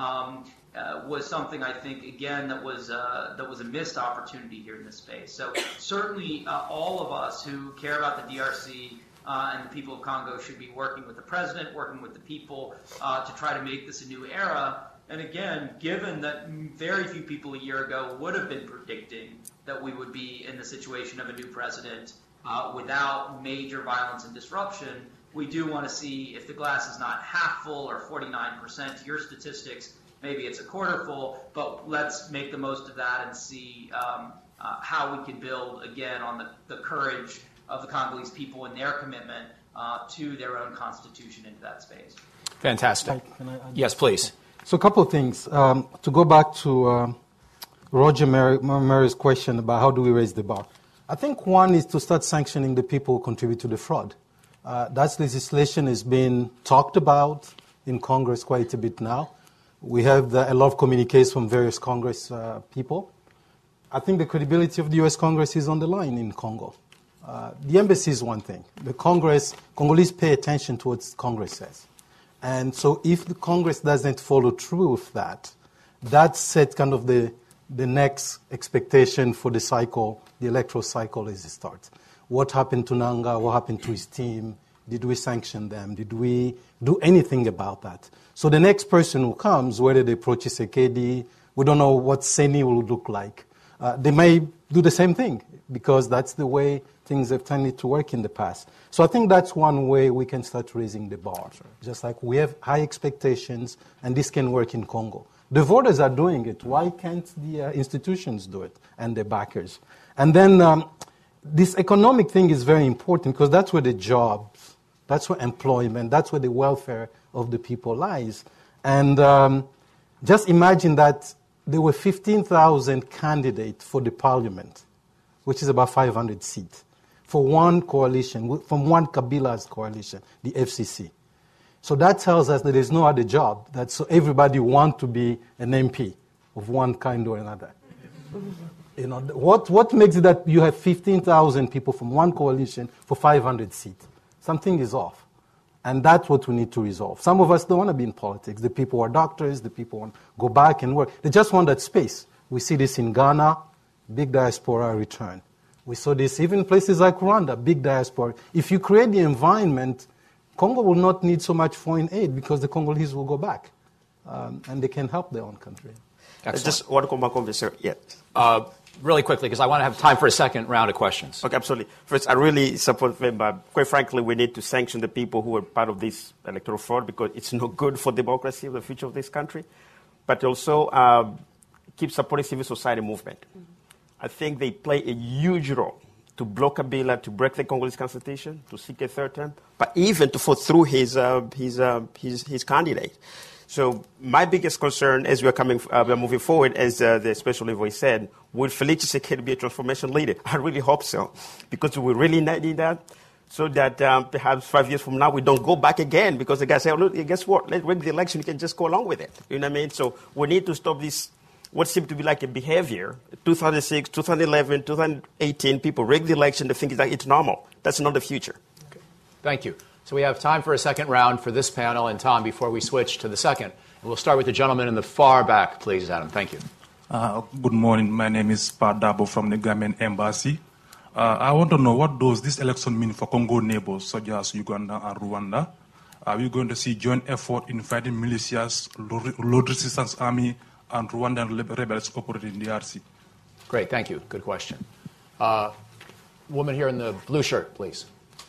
was something, I think, again, that was a missed opportunity here in this space. So certainly all of us who care about the DRC and the people of Congo should be working with the president, working with the people to try to make this a new era. And again, given that very few people a year ago would have been predicting that we would be in the situation of a new president without major violence and disruption, we do want to see if the glass is not half full or 49%, to your statistics, maybe it's a quarter full, but let's make the most of that and see how we can build, again, on the courage of the Congolese people and their commitment to their own constitution into that space. Fantastic. Yes, please. So a couple of things. To go back to Roger Murray's question about how do we raise the bar. I think one is to start sanctioning the people who contribute to the fraud. That legislation is being talked about in Congress quite a bit now. We have a lot of communiques from various Congress people. I think the credibility of the U.S. Congress is on the line in Congo. The embassy is one thing. The Congolese pay attention to what Congress says. And so if the Congress doesn't follow through with that, that sets kind of the next expectation for the cycle, the electoral cycle as it starts. What happened to Nanga? What happened to his team? Did we sanction them? Did we do anything about that? So the next person who comes, whether they approach Tshisekedi, we don't know what Seni will look like. They may do the same thing because that's the way things have tended to work in the past. So I think that's one way we can start raising the bar. Sure. Just like we have high expectations, and this can work in Congo. The voters are doing it. Why can't the institutions do it and the backers? And then this economic thing is very important because that's where the jobs, that's where employment, that's where the welfare of the people lies. And just imagine that there were 15,000 candidates for the parliament, which is about 500 seats, for one coalition, from one Kabila's coalition, the FCC. So that tells us that there's no other job. So everybody wants to be an MP of one kind or another. What makes it that you have 15,000 people from one coalition for 500 seats? Something is off. And that's what we need to resolve. Some of us don't want to be in politics. The people who are doctors, the people who want to go back and work. They just want that space. We see this in Ghana, big diaspora return. We saw this even in places like Rwanda, big diaspora. If you create the environment, Congo will not need so much foreign aid because the Congolese will go back. And they can help their own country. Just one comment, sir. Yes. Really quickly, because I want to have time for a second round of questions. Okay, absolutely. First, I really support them, but quite frankly, we need to sanction the people who are part of this electoral fraud because it's not good for democracy or the future of this country. But also keep supporting civil society movement. Mm-hmm. I think they play a huge role to block Kabila, to break the Congolese constitution, to seek a third term, but even to vote through his candidate. So my biggest concern as we're moving forward, as the special envoy said, will Felix Tshisekedi be a transformation leader? I really hope so, because we really need that, so that perhaps 5 years from now we don't go back again, because the guy say, oh, look, guess what? Let's rig the election, you can just go along with it. You know what I mean? So we need to stop this, what seemed to be like a behavior. 2006, 2011, 2018, people rig the election, they think it's normal. That's not the future. Okay. Thank you. So we have time for a second round for this panel, and Tom, before we switch to the second. And we'll start with the gentleman in the far back, please, Adam. Thank you. Good morning. My name is Pa Dabo from the Gambian Embassy. I want to know, what does this election mean for Congo neighbors such as Uganda and Rwanda? Are we going to see joint effort in fighting militias, Lord Resistance Army, and Rwandan rebels operating in the DRC? Great, thank you. Good question. Woman here in the blue shirt, please.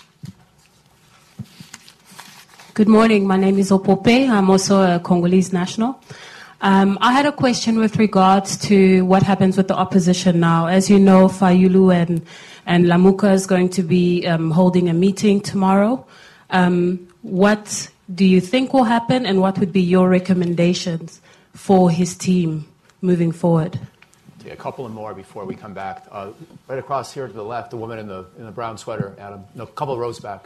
Good morning. My name is Opope. I'm also a Congolese national. I had a question with regards to what happens with the opposition now. As you know, Fayulu and Lamuka is going to be holding a meeting tomorrow. What do you think will happen, and what would be your recommendations for his team moving forward? A couple and more before we come back. Right across here to the left, the woman in the brown sweater, Adam. No, a couple of rows back.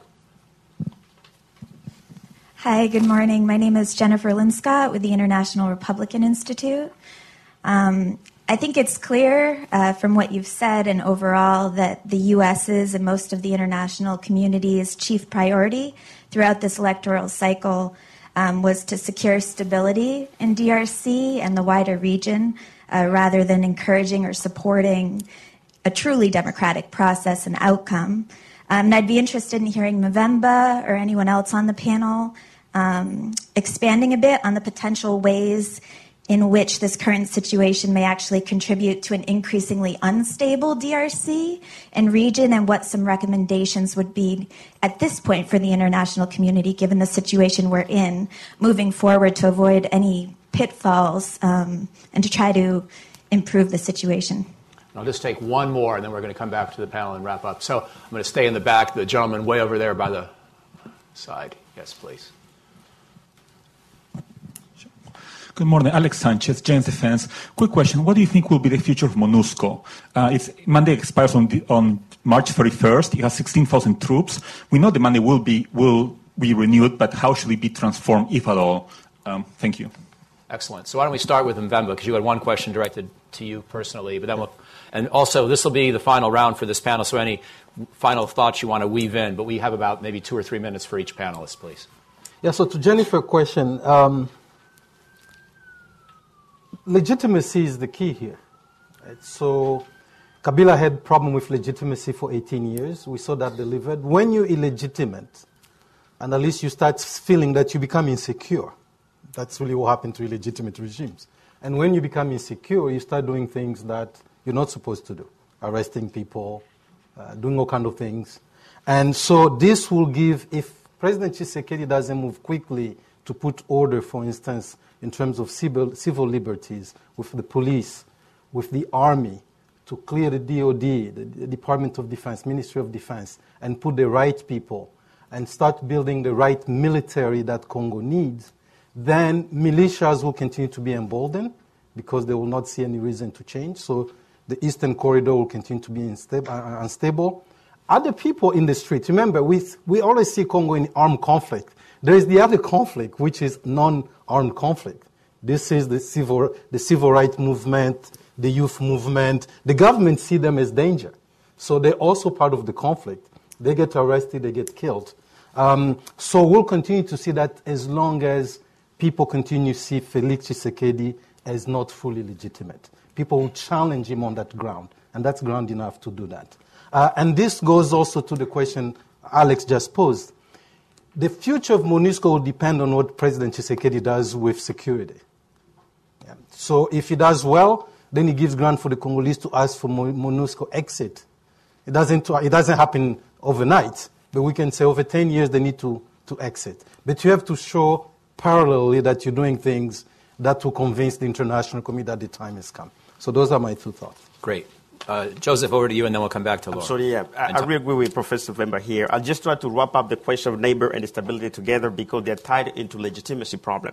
Hi, good morning. My name is Jennifer Linscott with the International Republican Institute. I think it's clear from what you've said and overall that the U.S.'s and most of the international community's chief priority throughout this electoral cycle was to secure stability in DRC and the wider region rather than encouraging or supporting a truly democratic process and outcome. And I'd be interested in hearing Mavemba or anyone else on the panel expanding a bit on the potential ways in which this current situation may actually contribute to an increasingly unstable DRC and region, and what some recommendations would be at this point for the international community, given the situation we're in, moving forward to avoid any pitfalls and to try to improve the situation. I'll just take one more, and then we're going to come back to the panel and wrap up. So I'm going to stay in the back, the gentleman way over there by the side. Yes, please. Good morning, Alex Sanchez, James Defense. Quick question: what do you think will be the future of MONUSCO? Its mandate expires on March 31st. It has 16,000 troops. We know the mandate will be renewed, but how should it be transformed, if at all? Thank you. Excellent. So why don't we start with Mvemba, because you had one question directed to you personally, but then and also this will be the final round for this panel. So any final thoughts you want to weave in, but we have about maybe 2 or 3 minutes for each panelist, please. Yeah. So to Jennifer's question. Legitimacy is the key here. Right? So Kabila had problem with legitimacy for 18 years. We saw that delivered. When you're illegitimate, and at least you start feeling that you become insecure, that's really what happened to illegitimate regimes. And when you become insecure, you start doing things that you're not supposed to do, arresting people, doing all kinds of things. And so this will give, if President Tshisekedi doesn't move quickly to put order, for instance, in terms of civil liberties, with the police, with the army, to clear the DOD, the Department of Defense, Ministry of Defense, and put the right people, and start building the right military that Congo needs, then militias will continue to be emboldened because they will not see any reason to change. So the Eastern Corridor will continue to be unstable. Other people in the street, remember, we always see Congo in armed conflict. There is the other conflict, which is non-armed conflict. This is the civil rights movement, the youth movement. The government see them as danger. So they're also part of the conflict. They get arrested, they get killed. So we'll continue to see that as long as people continue to see Felix Tshisekedi as not fully legitimate. People will challenge him on that ground, and that's ground enough to do that. And this goes also to the question Alex just posed. The future of MONUSCO will depend on what President Tshisekedi does with security. Yeah. So if he does well, then he gives ground for the Congolese to ask for MONUSCO exit. It doesn't happen overnight, but we can say over 10 years they need to exit. But you have to show parallelly that you're doing things that will convince the international community that the time has come. So those are my two thoughts. Great. Joseph, over to you, and then we'll come back to Laura. Absolutely, yeah. I really agree with Professor Vemba here. I'll just try to wrap up the question of neighbor and stability together because they're tied into legitimacy problem.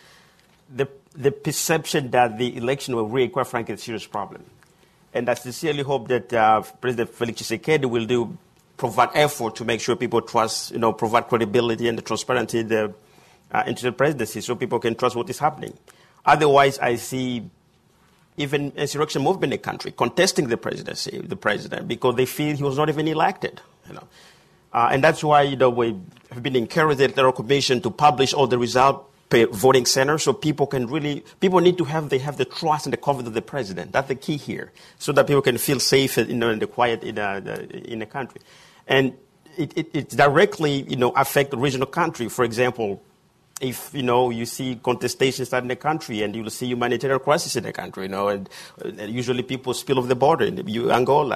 The perception that the election will really, quite frankly, is a serious problem. And I sincerely hope that President Felix Tshisekedi will provide effort to make sure people trust, provide credibility and the transparency into the presidency so people can trust what is happening. Otherwise, I see even insurrection movement in the country contesting the president, because they feel he was not even elected. And that's why we have been encouraged the Electoral Commission to publish all the results per voting center, so people need to have the trust and the confidence of the president. That's the key here, so that people can feel safe, in the quiet in the country, and it directly affect the regional country. For example, if you see contestations in the country, and you will see humanitarian crisis in the country, and usually people spill off the border in Angola,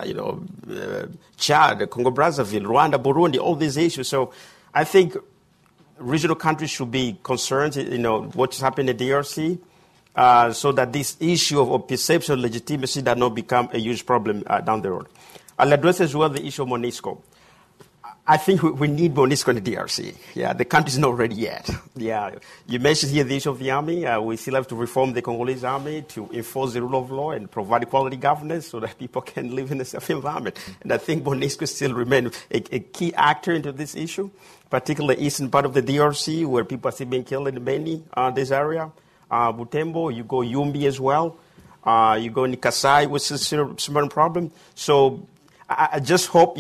Chad, Congo Brazzaville, Rwanda, Burundi, all these issues. So I think regional countries should be concerned, what's happening in the DRC, so that this issue of perception of legitimacy does not become a huge problem down the road. I'll address as well the issue of MONUSCO. I think we need MONUSCO in the DRC. Yeah, the country's not ready yet. Yeah, you mentioned here the issue of the army. We still have to reform the Congolese army to enforce the rule of law and provide quality governance so that people can live in a safe environment. And I think MONUSCO still remains a key actor into this issue, particularly the eastern part of the DRC where people are still being killed in many this area. Butembo, you go Yumbi as well. You go in Kasai, which is a similar problem. So I just hope,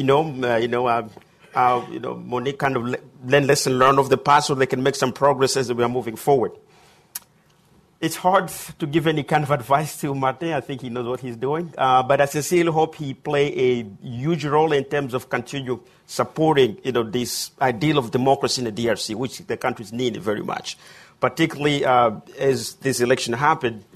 MONUSCO kind of lesson learned of the past so they can make some progress as we are moving forward. It's hard to give any kind of advice to Martin. I think he knows what he's doing. But I sincerely hope he play a huge role in terms of continue supporting, this ideal of democracy in the DRC, which the countries need very much. Particularly as this election happened,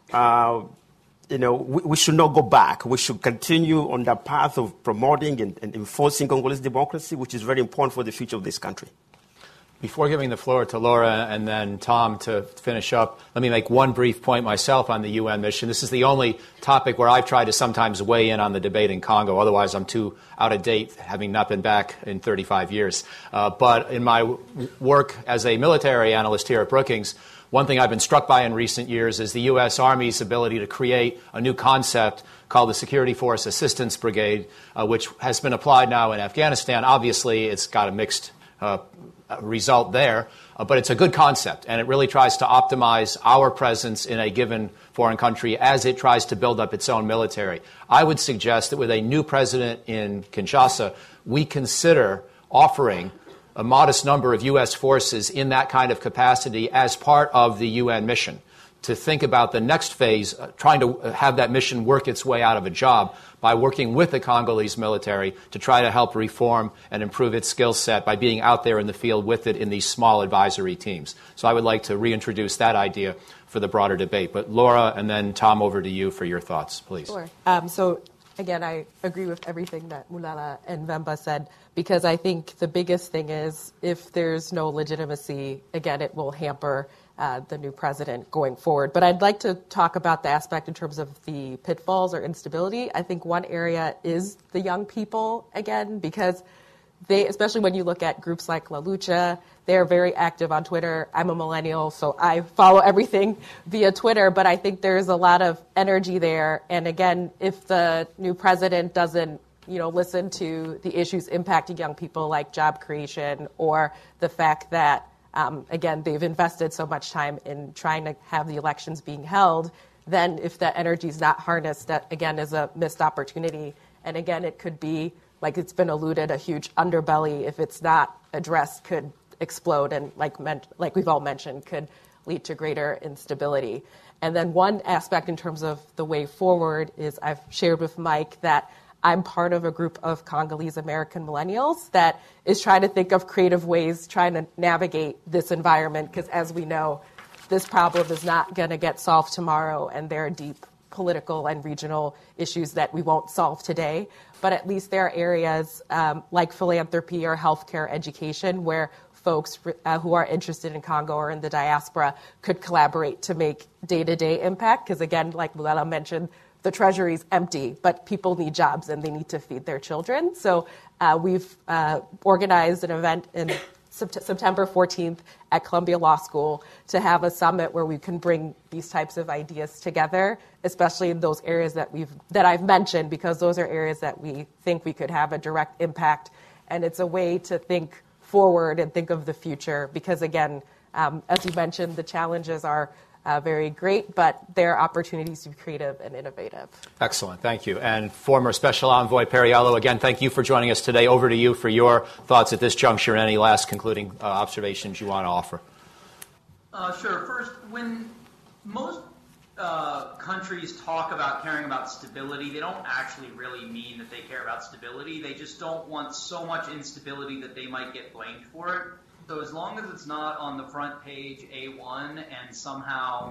we should not go back. We should continue on that path of promoting and enforcing Congolese democracy, which is very important for the future of this country. Before giving the floor to Laura and then Tom to finish up, let me make one brief point myself on the UN mission. This is the only topic where I've tried to sometimes weigh in on the debate in Congo. Otherwise, I'm too out of date, having not been back in 35 years. But in my work as a military analyst here at Brookings, one thing I've been struck by in recent years is the U.S. Army's ability to create a new concept called the Security Force Assistance Brigade, which has been applied now in Afghanistan. Obviously, it's got a mixed result there, but it's a good concept, and it really tries to optimize our presence in a given foreign country as it tries to build up its own military. I would suggest that with a new president in Kinshasa, we consider offering a modest number of U.S. forces in that kind of capacity as part of the UN mission, to think about the next phase, trying to have that mission work its way out of a job by working with the Congolese military to try to help reform and improve its skill set by being out there in the field with it in these small advisory teams. So I would like to reintroduce that idea for the broader debate. But Laura and then Tom, over to you for your thoughts, please. Sure. So again, I agree with everything that Mulala and Vemba said, because I think the biggest thing is if there's no legitimacy, again, it will hamper the new president going forward. But I'd like to talk about the aspect in terms of the pitfalls or instability. I think one area is the young people, again, because they, especially when you look at groups like La Lucha, they're very active on Twitter. I'm a millennial, so I follow everything via Twitter, but I think there's a lot of energy there. And again, if the new president doesn't, listen to the issues impacting young people like job creation or the fact that again, they've invested so much time in trying to have the elections being held. Then if that energy is not harnessed, that, again, is a missed opportunity. And, again, it could be, like it's been alluded, a huge underbelly, if it's not addressed, could explode and, like we've all mentioned, could lead to greater instability. And then one aspect in terms of the way forward is I've shared with Mike that I'm part of a group of Congolese American millennials that is trying to think of creative ways, trying to navigate this environment, because as we know, this problem is not going to get solved tomorrow, and there are deep political and regional issues that we won't solve today. But at least there are areas like philanthropy or healthcare education where folks who are interested in Congo or in the diaspora could collaborate to make day-to-day impact. Because again, like Luella mentioned, the treasury's empty, but people need jobs and they need to feed their children. So we've organized an event in September 14th at Columbia Law School to have a summit where we can bring these types of ideas together, especially in those areas that I've mentioned, because those are areas that we think we could have a direct impact. And it's a way to think forward and think of the future, because again, as you mentioned, the challenges are very great, but there are opportunities to be creative and innovative. Excellent. Thank you. And former Special Envoy Perriello, again, thank you for joining us today. Over to you for your thoughts at this juncture and any last concluding observations you want to offer. Sure. First, when most countries talk about caring about stability, they don't actually really mean that they care about stability. They just don't want so much instability that they might get blamed for it. So as long as it's not on the front page A1 and somehow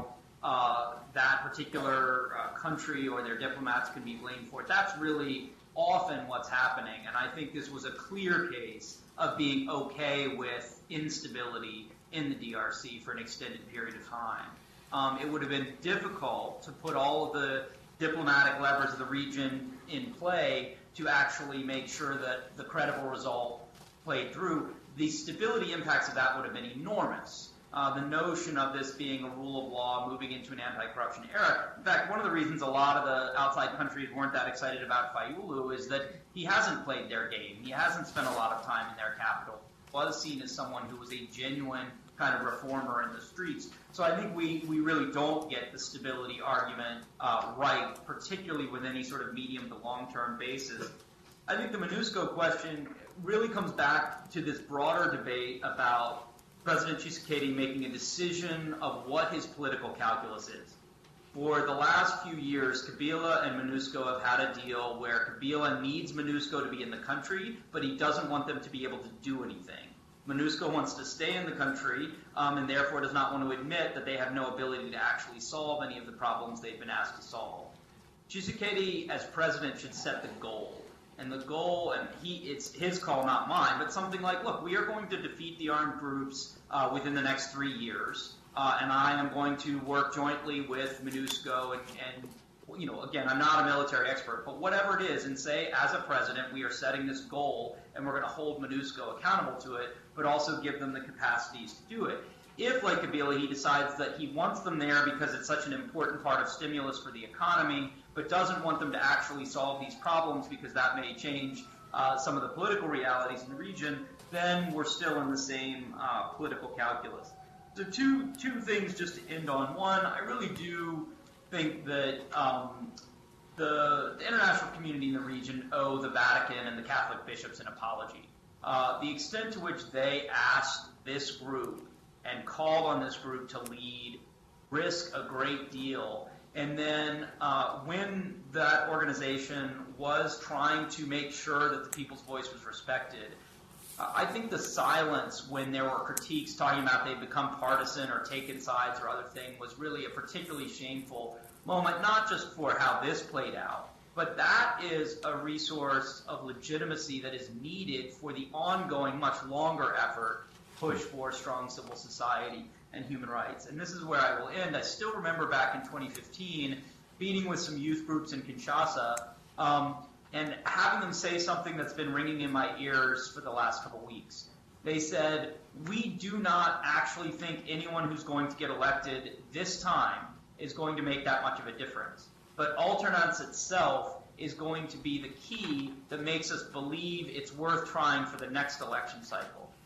that particular country or their diplomats can be blamed for it, that's really often what's happening. And I think this was a clear case of being okay with instability in the DRC for an extended period of time. It would have been difficult to put all of the diplomatic levers of the region in play to actually make sure that the credible result played through. The stability impacts of that would have been enormous. The notion of this being a rule of law moving into an anti-corruption era. In fact, one of the reasons a lot of the outside countries weren't that excited about Fayulu is that he hasn't played their game. He hasn't spent a lot of time in their capital. Was seen as someone who was a genuine kind of reformer in the streets. So I think we really don't get the stability argument right, particularly with any sort of medium to long-term basis. I think the MONUSCO question really comes back to this broader debate about President Tshisekedi making a decision of what his political calculus is. For the last few years, Kabila and MONUSCO have had a deal where Kabila needs MONUSCO to be in the country, but he doesn't want them to be able to do anything. MONUSCO wants to stay in the country and therefore does not want to admit that they have no ability to actually solve any of the problems they've been asked to solve. Tshisekedi, as president, should set the goal. And the goal, and it's his call, not mine, but something like, look, we are going to defeat the armed groups within the next 3 years, and I am going to work jointly with MONUSCO and you know, again, I'm not a military expert, but whatever it is, and say, as a president, we are setting this goal, and we're going to hold MONUSCO accountable to it, but also give them the capacities to do it. If, like Kabila, he decides that he wants them there because it's such an important part of stimulus for the economy, but doesn't want them to actually solve these problems because that may change some of the political realities in the region, then we're still in the same political calculus. So two things just to end on. One, I really do think that the international community in the region owe the Vatican and the Catholic bishops an apology. The extent to which they asked this group and called on this group to lead, risk a great deal. And then when that organization was trying to make sure that the people's voice was respected, I think the silence when there were critiques talking about they'd become partisan or taken sides or other thing was really a particularly shameful moment, not just for how this played out, but that is a resource of legitimacy that is needed for the ongoing, much longer effort push for strong civil society and human rights. And this is where I will end. I still remember back in 2015 meeting with some youth groups in Kinshasa and having them say something that's been ringing in my ears for the last couple weeks. They said, we do not actually think anyone who's going to get elected this time is going to make that much of a difference. But alternance itself is going to be the key that makes us believe it's worth trying for the next election cycle.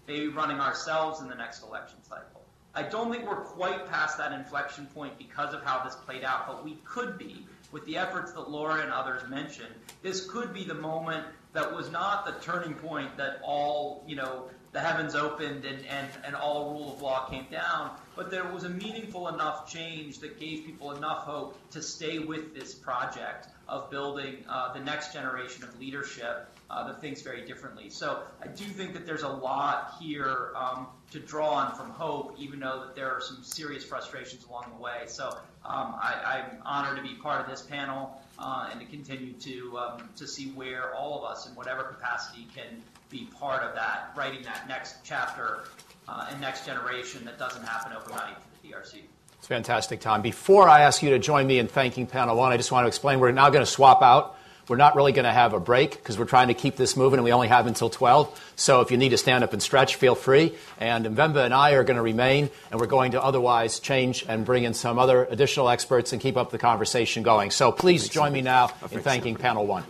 maybe running ourselves in the next election cycle. I don't think we're quite past that inflection point because of how this played out, but we could be. With the efforts that Laura and others mentioned, this could be the moment that was not the turning point that all, the heavens opened and all rule of law came down, but there was a meaningful enough change that gave people enough hope to stay with this project of building the next generation of leadership that thinks very differently. So I do think that there's a lot here to draw on from hope, even though that there are some serious frustrations along the way. So I'm honored to be part of this panel and to continue to see where all of us, in whatever capacity, can be part of that, writing that next chapter and next generation that doesn't happen overnight for the DRC. It's fantastic, Tom. Before I ask you to join me in thanking panel one, I just want to explain we're now going to swap out. We're not really going to have a break because we're trying to keep this moving, and we only have until 12. So if you need to stand up and stretch, feel free. And Mvemba and I are going to remain, and we're going to otherwise change and bring in some other additional experts and keep up the conversation going. So please join me now in thanking panel one.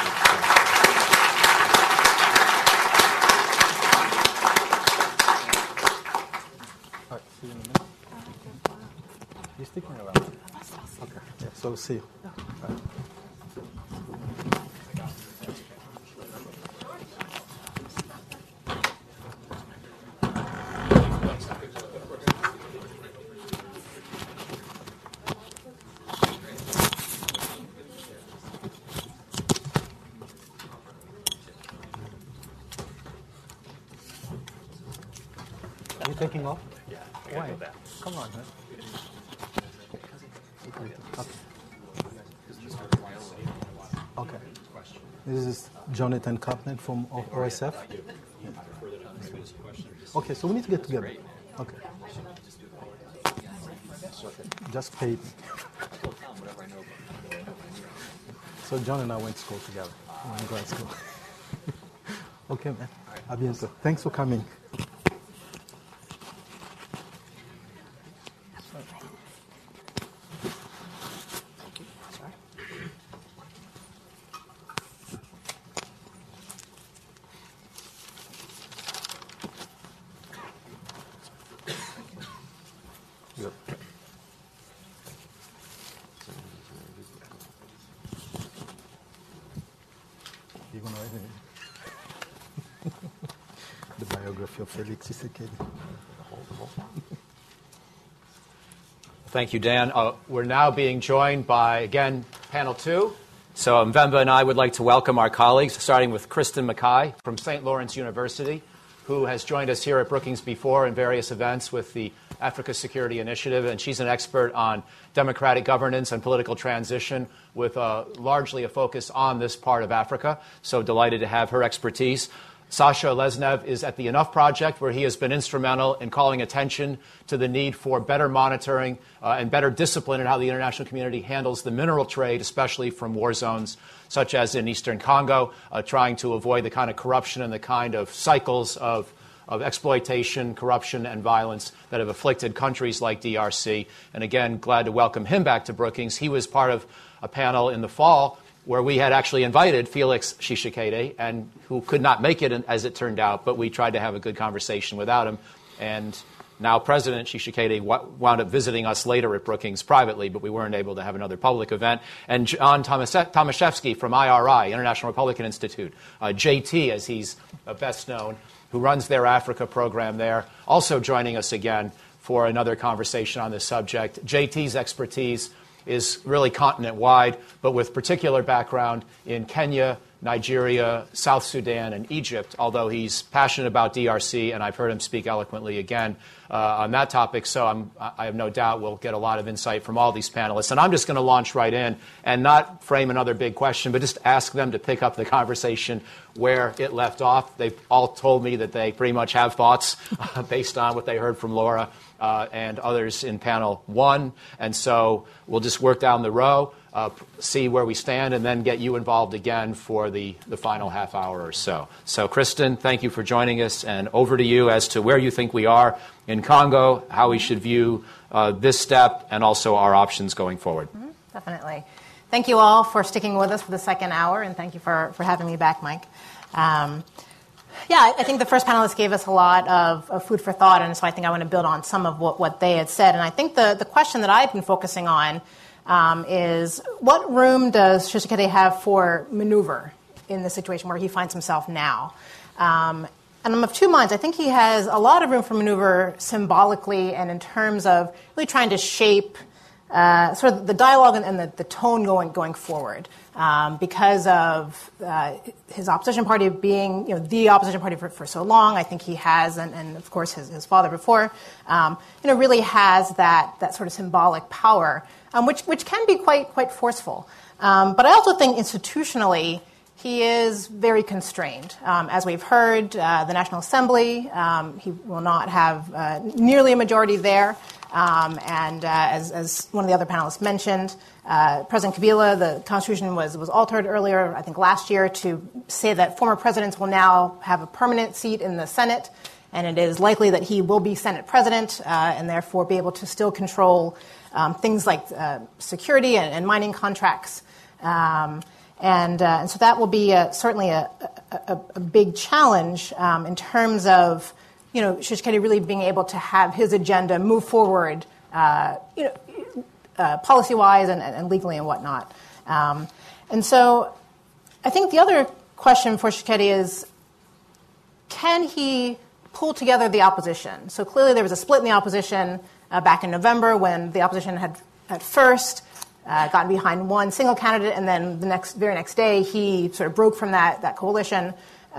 You're sticking around. Okay. Yeah, so see you. Right. Are you taking off? Yeah. Why? Come on, man. Okay. This is Jonathan Kaplan from OSF. Okay, so we need to get together. Okay. Just pay me. So John and I went to school together. In grad school. Okay, man. A bientôt. Thanks for coming. You're going to write it? The biography of Felix Tshisekedi. Thank you, Dan. We're now being joined by, again, panel two. So Mvemba and I would like to welcome our colleagues, starting with Kristen Mackay from St. Lawrence University, who has joined us here at Brookings before in various events with the Africa Security Initiative, and she's an expert on democratic governance and political transition with largely a focus on this part of Africa. So delighted to have her expertise. Sasha Lesnev is at the Enough Project, where he has been instrumental in calling attention to the need for better monitoring and better discipline in how the international community handles the mineral trade, especially from war zones such as in eastern Congo, trying to avoid the kind of corruption and the kind of cycles of exploitation, corruption, and violence that have afflicted countries like DRC. And again, glad to welcome him back to Brookings. He was part of a panel in the fall where we had actually invited Felix Tshisekedi, and who could not make it, as it turned out, but we tried to have a good conversation without him. And now President Tshisekedi wound up visiting us later at Brookings privately, but we weren't able to have another public event. And John Tomaszewski from IRI, International Republican Institute, JT, as he's best known, who runs their Africa program there, also joining us again for another conversation on this subject. JT's expertise is really continent-wide, but with particular background in Kenya, Nigeria, South Sudan, and Egypt, although he's passionate about DRC, and I've heard him speak eloquently again on that topic, so I have no doubt we'll get a lot of insight from all these panelists. And I'm just going to launch right in and not frame another big question, but just ask them to pick up the conversation where it left off. They've all told me that they pretty much have thoughts based on what they heard from Laura and others in panel one. And so we'll just work down the row, see where we stand, and then get you involved again for the final half hour or so. So, Kristen, thank you for joining us, and over to you as to where you think we are in Congo, how we should view this step, and also our options going forward. Definitely. Thank you all for sticking with us for the second hour, and thank you for having me back, Mike. Yeah, I think the first panelist gave us a lot of food for thought, and so I think I want to build on some of what they had said. And I think the question that I've been focusing on is what room does Tshisekedi have for maneuver in the situation where he finds himself now? And I'm of two minds. I think he has a lot of room for maneuver symbolically and in terms of really trying to shape sort of the dialogue and the tone going forward. Because of his opposition party being, the opposition party for so long, I think he has, and of course his father before, really has that sort of symbolic power, which can be quite forceful. But I also think institutionally he is very constrained. As we've heard, the National Assembly, he will not have nearly a majority there. And as one of the other panelists mentioned, President Kabila, the constitution was altered earlier, I think last year, to say that former presidents will now have a permanent seat in the Senate, and it is likely that he will be Senate president and therefore be able to still control things like security and mining contracts. And so that will be certainly a big challenge in terms of Tshisekedi really being able to have his agenda move forward, policy-wise and legally and whatnot. And so I think the other question for Tshisekedi is, can he pull together the opposition? So clearly there was a split in the opposition back in November when the opposition had at first gotten behind one single candidate, and then the very next day he sort of broke from that coalition.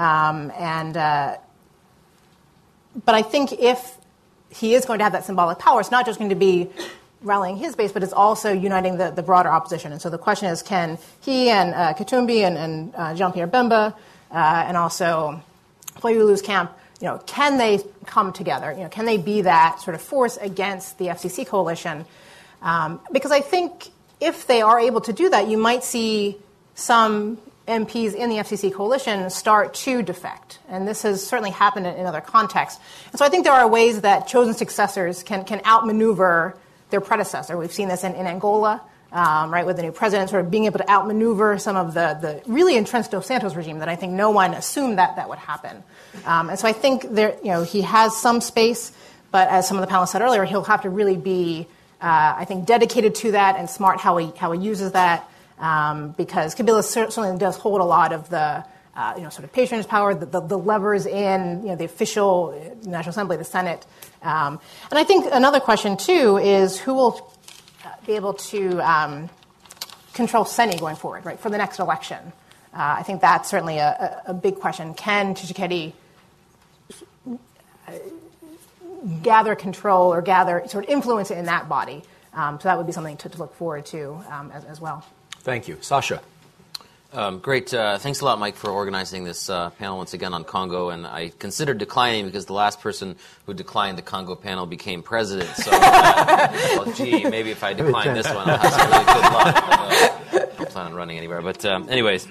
But I think if he is going to have that symbolic power, it's not just going to be rallying his base, but it's also uniting the broader opposition. And so the question is, can he and Katumbi and Jean-Pierre Bemba and also Fayulu's camp, can they come together? Can they be that sort of force against the FCC coalition? Because I think if they are able to do that, you might see some MPs in the FCC coalition start to defect. And this has certainly happened in other contexts. And so I think there are ways that chosen successors can outmaneuver their predecessor. We've seen this in Angola, right, with the new president sort of being able to outmaneuver some of the really entrenched Dos Santos regime that I think no one assumed that would happen. And so I think he has some space, but as some of the panelists said earlier, he'll have to really be, I think, dedicated to that and smart how he uses that. Because Kabila certainly does hold a lot of the, sort of patronage power, the levers in, the official National Assembly, the Senate. And I think another question, too, is who will be able to control Seni going forward, right, for the next election. I think that's certainly a big question. Can Tshisekedi gather control or gather sort of influence in that body? So that would be something to look forward to as well. Thank you. Sasha. Great. Thanks a lot, Mike, for organizing this panel once again on Congo. And I considered declining because the last person who declined the Congo panel became president. So, maybe if I decline this one, I'll have some really good luck. I don't plan on running anywhere. But anyways,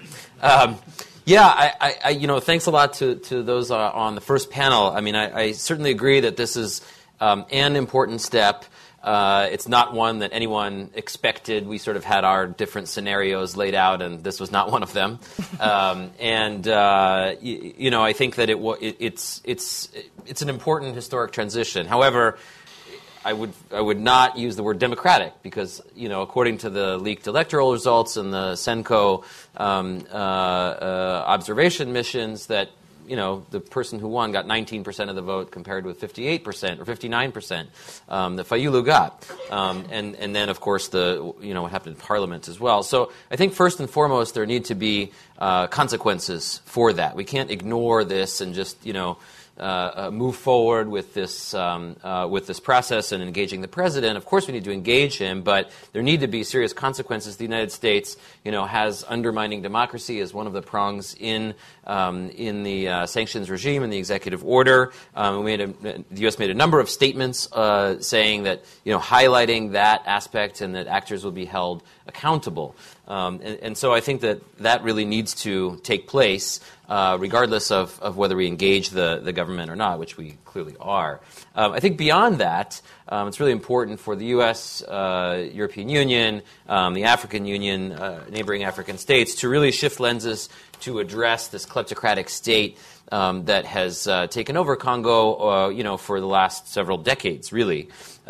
thanks a lot to those on the first panel. I mean, I certainly agree that this is an important step. It's not one that anyone expected. We sort of had our different scenarios laid out, and this was not one of them. I think that it's an important historic transition. However, I would not use the word democratic because, according to the leaked electoral results and the Senko observation missions, that the person who won got 19% of the vote compared with 58% or 59% that Fayulu got. And then, of course, what happened in Parliament as well. So I think first and foremost there need to be consequences for that. We can't ignore this and just, move forward with this process and engaging the president. Of course, we need to engage him, but there need to be serious consequences. The United States, has undermining democracy as one of the prongs in the sanctions regime and the executive order. The U.S. made a number of statements saying that, highlighting that aspect and that actors will be held accountable. And so I think that really needs to take place. regardless of whether we engage the government or not, which we clearly are. I think beyond that, it's really important for the U.S., European Union, the African Union, neighboring African states to really shift lenses to address this kleptocratic state that has taken over Congo, for the last several decades, really.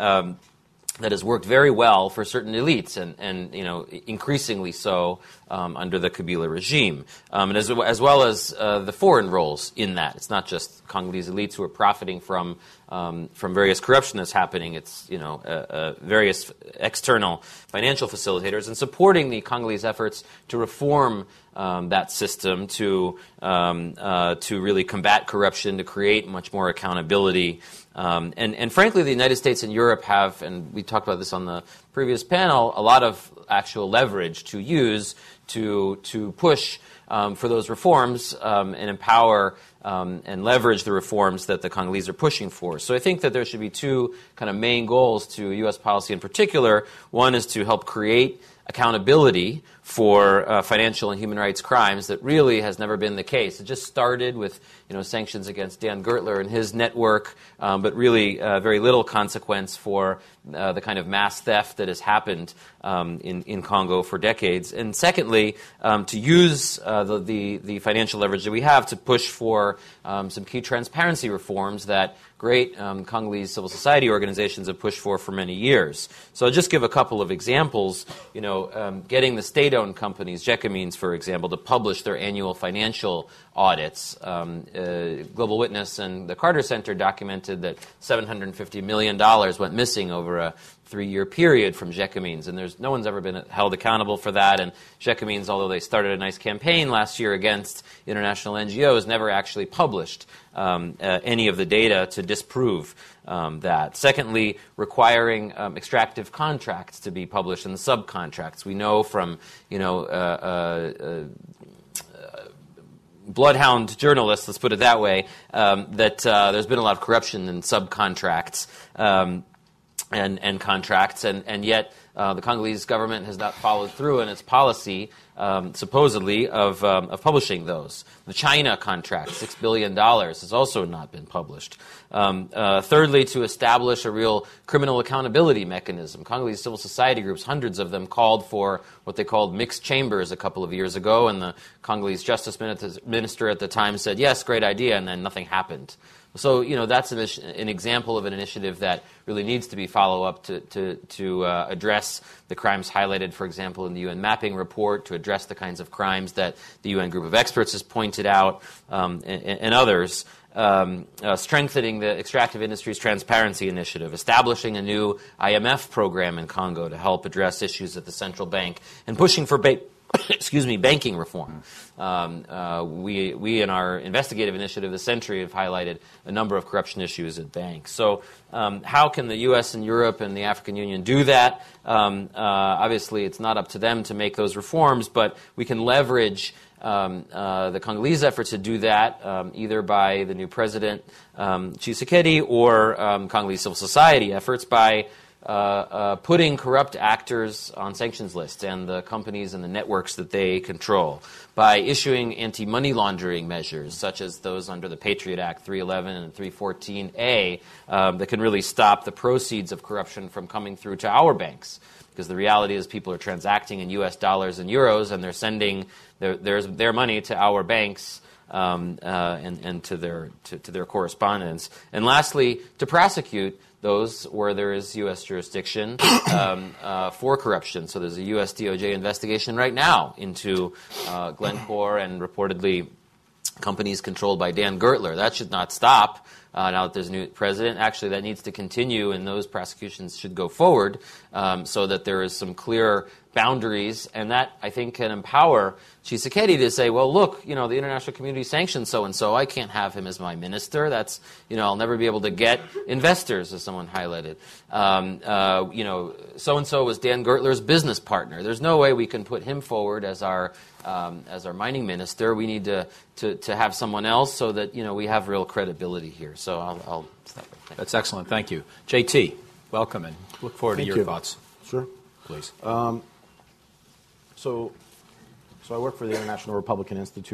That has worked very well for certain elites, and increasingly so under the Kabila regime, and as well as the foreign roles in that. It's not just Congolese elites who are profiting from various corruption that's happening. It's various external financial facilitators and supporting the Congolese efforts to reform that system, to really combat corruption, to create much more accountability. And frankly, the United States and Europe have, and we talked about this on the previous panel, a lot of actual leverage to use to push for those reforms and empower and leverage the reforms that the Congolese are pushing for. So I think that there should be two kind of main goals to U.S. policy in particular. One is to help create accountability for financial and human rights crimes that really has never been the case. It just started with sanctions against Dan Gertler and his network, but really very little consequence for the kind of mass theft that has happened in Congo for decades. And secondly, to use the financial leverage that we have to push for some key transparency reforms that great Congolese civil society organizations have pushed for many years. So I'll just give a couple of examples. Getting the state-owned companies, Gécamines, for example, to publish their annual financial audits. Global Witness and the Carter Center documented that $750 million went missing over a 3-year period from Gécamines, and no one's ever been held accountable for that. And Gécamines, although they started a nice campaign last year against international NGOs, never actually published any of the data to disprove that. Secondly, requiring extractive contracts to be published and the subcontracts. We know from bloodhound journalists, let's put it that way, that there's been a lot of corruption in subcontracts and contracts, and yet the Congolese government has not followed through in its policy, supposedly, of publishing those. The China contract, $6 billion, has also not been published. Thirdly, to establish a real criminal accountability mechanism. Congolese civil society groups, hundreds of them, called for what they called mixed chambers a couple of years ago, and the Congolese justice minister at the time said, yes, great idea, and then nothing happened. So, that's an example of an initiative that really needs to be followed up to address the crimes highlighted, for example, in the UN mapping report, to address the kinds of crimes that the UN group of experts has pointed out, and others. Strengthening the Extractive Industries Transparency Initiative, establishing a new IMF program in Congo to help address issues at the central bank, and pushing for banking reform. We in our investigative initiative, The Century, have highlighted a number of corruption issues at banks. So how can the U.S. and Europe and the African Union do that? Obviously, it's not up to them to make those reforms, but we can leverage the Congolese efforts to do that, either by the new president, Tshisekedi, or Congolese civil society efforts by putting corrupt actors on sanctions lists and the companies and the networks that they control, by issuing anti-money laundering measures, such as those under the Patriot Act 311 and 314A, that can really stop the proceeds of corruption from coming through to our banks. Because the reality is people are transacting in U.S. dollars and euros, and they're sending their money to our banks and to their correspondents. And lastly, to prosecute those where there is U.S. jurisdiction for corruption. So there's a U.S. DOJ investigation right now into Glencore and reportedly companies controlled by Dan Gertler. That should not stop now that there's a new president. Actually, that needs to continue, and those prosecutions should go forward so that there is some clear boundaries, and that, I think, can empower Tshisekedi to say, well, look, the international community sanctioned so-and-so. I can't have him as my minister. That's, I'll never be able to get investors, as someone highlighted. So-and-so was Dan Gertler's business partner. There's no way we can put him forward as our mining minister. We need to have someone else so that, we have real credibility here. So I'll stop right. That's excellent. Thank you. JT, welcome, and look forward to your thoughts. Sure. Please. So I work for the International Republican Institute,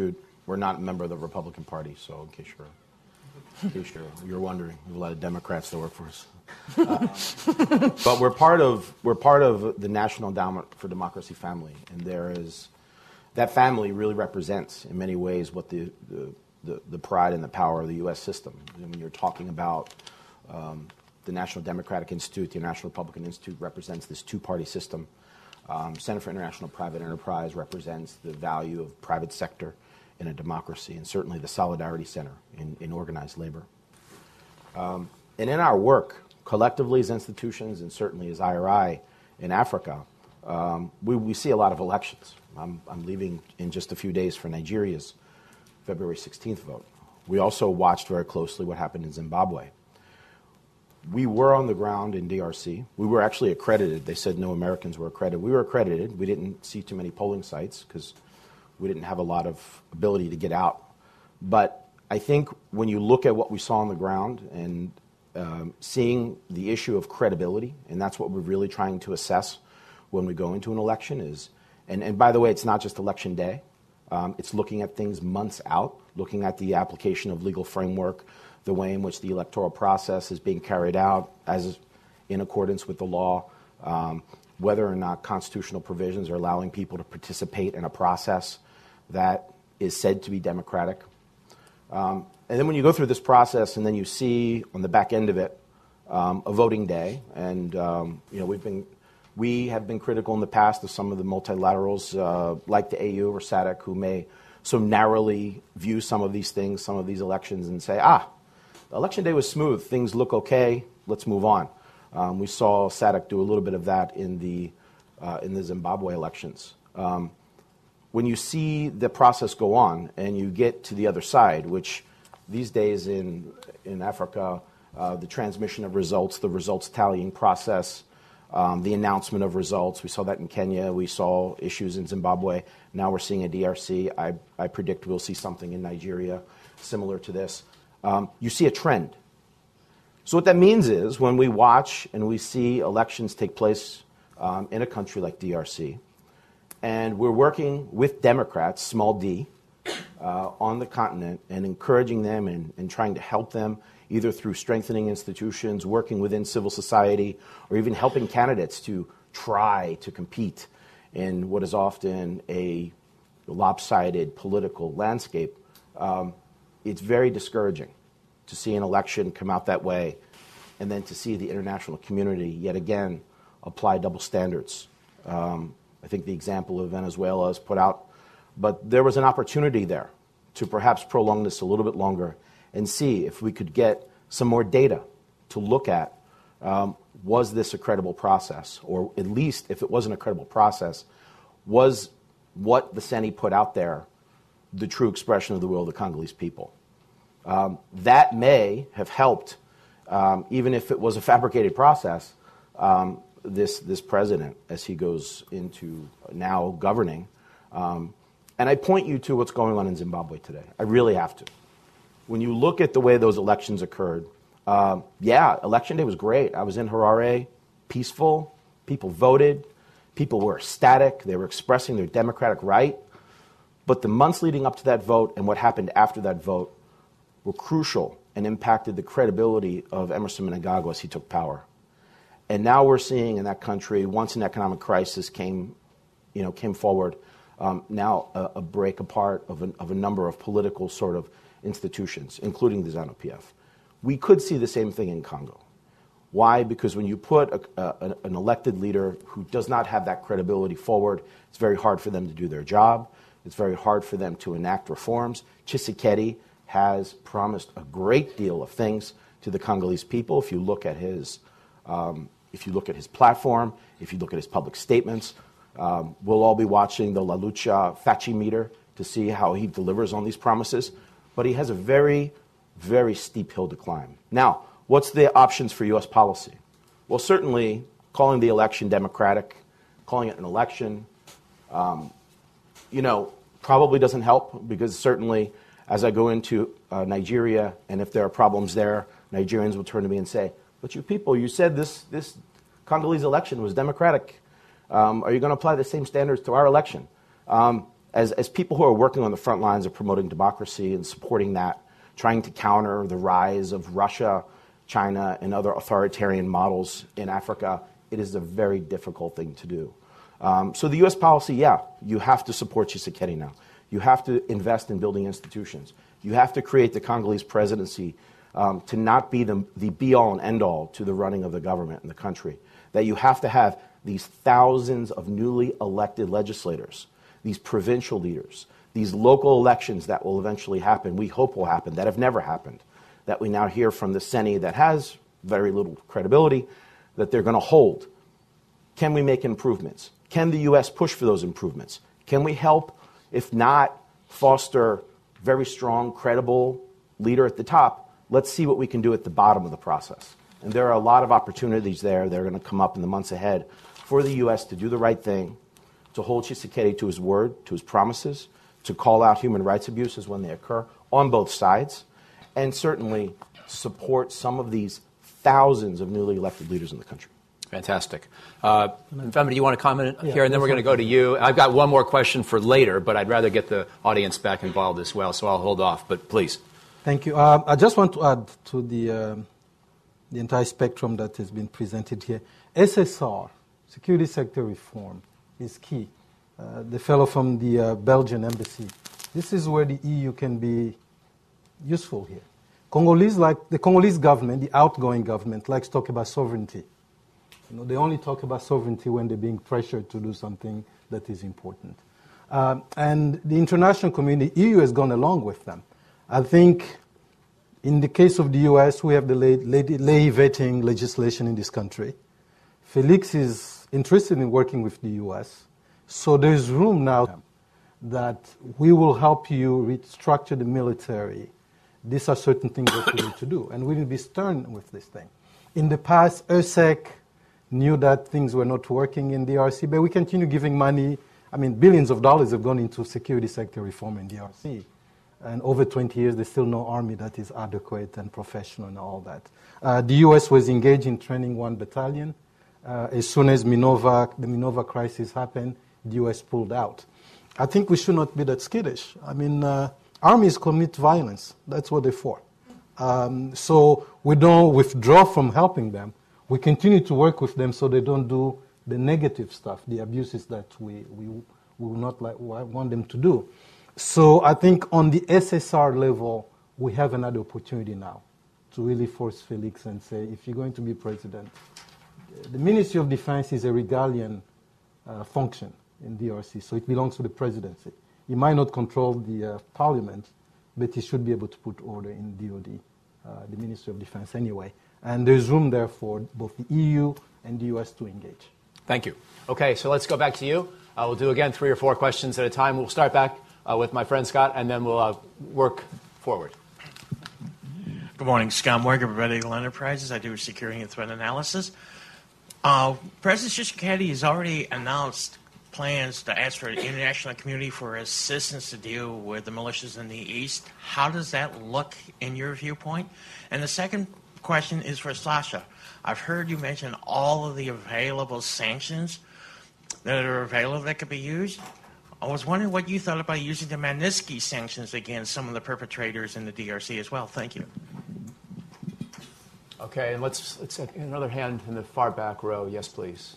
We're not a member of the Republican Party, so in case you're wondering, we have a lot of Democrats that work for us. But we're part of the National Endowment for Democracy family, and that family really represents in many ways what the pride and the power of the U.S. system. And when you're talking about the National Democratic Institute, the National Republican Institute represents this two-party system. Center for International Private Enterprise represents the value of private sector in a democracy, and certainly the Solidarity Center in organized labor. And in our work, collectively as institutions and certainly as IRI in Africa, we see a lot of elections. I'm leaving in just a few days for Nigeria's February 16th vote. We also watched very closely what happened in Zimbabwe. We were on the ground in DRC. We were actually accredited. They said no Americans were accredited. We were accredited. We didn't see too many polling sites because we didn't have a lot of ability to get out. But I think when you look at what we saw on the ground and seeing the issue of credibility, and that's what we're really trying to assess when we go into an election is, and by the way, it's not just election day. It's looking at things months out, looking at the application of legal framework, the way in which the electoral process is being carried out as in accordance with the law, whether or not constitutional provisions are allowing people to participate in a process that is said to be democratic. And then when you go through this process and then you see on the back end of it a voting day, and we have been critical in the past of some of the multilaterals like the AU or SADC who may so narrowly view some of these things, some of these elections, and say, election day was smooth, things look okay, let's move on. We saw SADC do a little bit of that in the Zimbabwe elections. When you see the process go on and you get to the other side, which these days in Africa, the transmission of results, the results tallying process, the announcement of results, we saw that in Kenya, we saw issues in Zimbabwe, now we're seeing a DRC. I predict we'll see something in Nigeria similar to this. You see a trend. So what that means is when we watch and we see elections take place in a country like DRC, and we're working with Democrats, small d, on the continent and encouraging them and trying to help them either through strengthening institutions, working within civil society, or even helping candidates to try to compete in what is often a lopsided political landscape. It's very discouraging to see an election come out that way and then to see the international community yet again apply double standards. I think the example of Venezuela is put out, but there was an opportunity there to perhaps prolong this a little bit longer and see if we could get some more data to look at, was this a credible process? Or at least, if it wasn't a credible process, was what the CENI put out there the true expression of the will of the Congolese people? That may have helped, even if it was a fabricated process, this president as he goes into now governing. And I point you to what's going on in Zimbabwe today. I really have to. When you look at the way those elections occurred, election day was great. I was in Harare, peaceful. People voted. People were ecstatic. They were expressing their democratic right. But the months leading up to that vote and what happened after that vote were crucial and impacted the credibility of Emerson Mnangagwa as he took power. And now we're seeing in that country, once an economic crisis came forward, now a break apart of a number of political sort of institutions, including the ZANU-PF. We could see the same thing in Congo. Why? Because when you put an elected leader who does not have that credibility forward, it's very hard for them to do their job. It's very hard for them to enact reforms. Tshisekedi has promised a great deal of things to the Congolese people. If you look at his platform, if you look at his public statements, we'll all be watching the La Lucha Fachi meter to see how he delivers on these promises. But he has a very, very steep hill to climb. Now, what's the options for U.S. policy? Well, certainly calling the election democratic, calling it an election, probably doesn't help, because certainly as I go into Nigeria, and if there are problems there, Nigerians will turn to me and say, but you people, you said this Congolese election was democratic. Are you going to apply the same standards to our election? as people who are working on the front lines of promoting democracy and supporting that, trying to counter the rise of Russia, China, and other authoritarian models in Africa, it is a very difficult thing to do. So the U.S. policy, yeah, you have to support Tshisekedi now. You have to invest in building institutions. You have to create the Congolese presidency to not be the be-all and end-all to the running of the government in the country. That you have to have these thousands of newly elected legislators, these provincial leaders, these local elections that will eventually happen, we hope will happen, that have never happened, that we now hear from the Senate that has very little credibility, that they're going to hold. Can we make improvements? Can the U.S. push for those improvements? Can we help, if not foster very strong, credible leader at the top? Let's see what we can do at the bottom of the process. And there are a lot of opportunities there that are going to come up in the months ahead for the U.S. to do the right thing, to hold Tshisekedi to his word, to his promises, to call out human rights abuses when they occur on both sides, and certainly support some of these thousands of newly elected leaders in the country. Fantastic. Mfemba, do you want to comment here? And then we're going to go to you. I've got one more question for later, but I'd rather get the audience back involved as well, so I'll hold off. But please. Thank you. I just want to add to the entire spectrum that has been presented here. SSR, security sector reform, is key. The fellow from the Belgian embassy, this is where the EU can be useful here. The Congolese government, the outgoing government, likes to talk about sovereignty. They only talk about sovereignty when they're being pressured to do something that is important. And the international community, EU, has gone along with them. I think in the case of the US, we have the lay vetting legislation in this country. Felix is interested in working with the US. So there's room now that we will help you restructure the military. These are certain things that we need to do. And we need to be stern with this thing. In the past, ERSEC knew that things were not working in DRC, but we continue giving money. I mean, billions of dollars have gone into security sector reform in DRC. And over 20 years, there's still no army that is adequate and professional and all that. The U.S. was engaged in training 1 battalion. As soon as the Minova crisis happened, the U.S. pulled out. I think we should not be that skittish. I mean, armies commit violence. That's what they're for. So we don't withdraw from helping them. We continue to work with them so they don't do the negative stuff, the abuses that we will not want them to do. So I think on the SSR level, we have another opportunity now to really force Felix and say, if you're going to be president, the Ministry of Defense is a regalian function in DRC, so it belongs to the presidency. He might not control the parliament, but he should be able to put order in DOD, the Ministry of Defense anyway. And there's room there for both the EU and the US to engage. Thank you. Okay, so let's go back to you. We'll do, again, 3 or 4 questions at a time. We'll start back with my friend Scott, and then we'll work forward. Good morning. Scott Morgan, Red Eagle Enterprises. I do security and threat analysis. President Tshisekedi has already announced plans to ask for the international community for assistance to deal with the militias in the East. How does that look in your viewpoint? And the second question is for Sasha. I've heard you mention all of the available sanctions that are available that could be used. I was wondering what you thought about using the Magnitsky sanctions against some of the perpetrators in the DRC as well. Thank you. Okay, and let's take another hand in the far back row. Yes, please.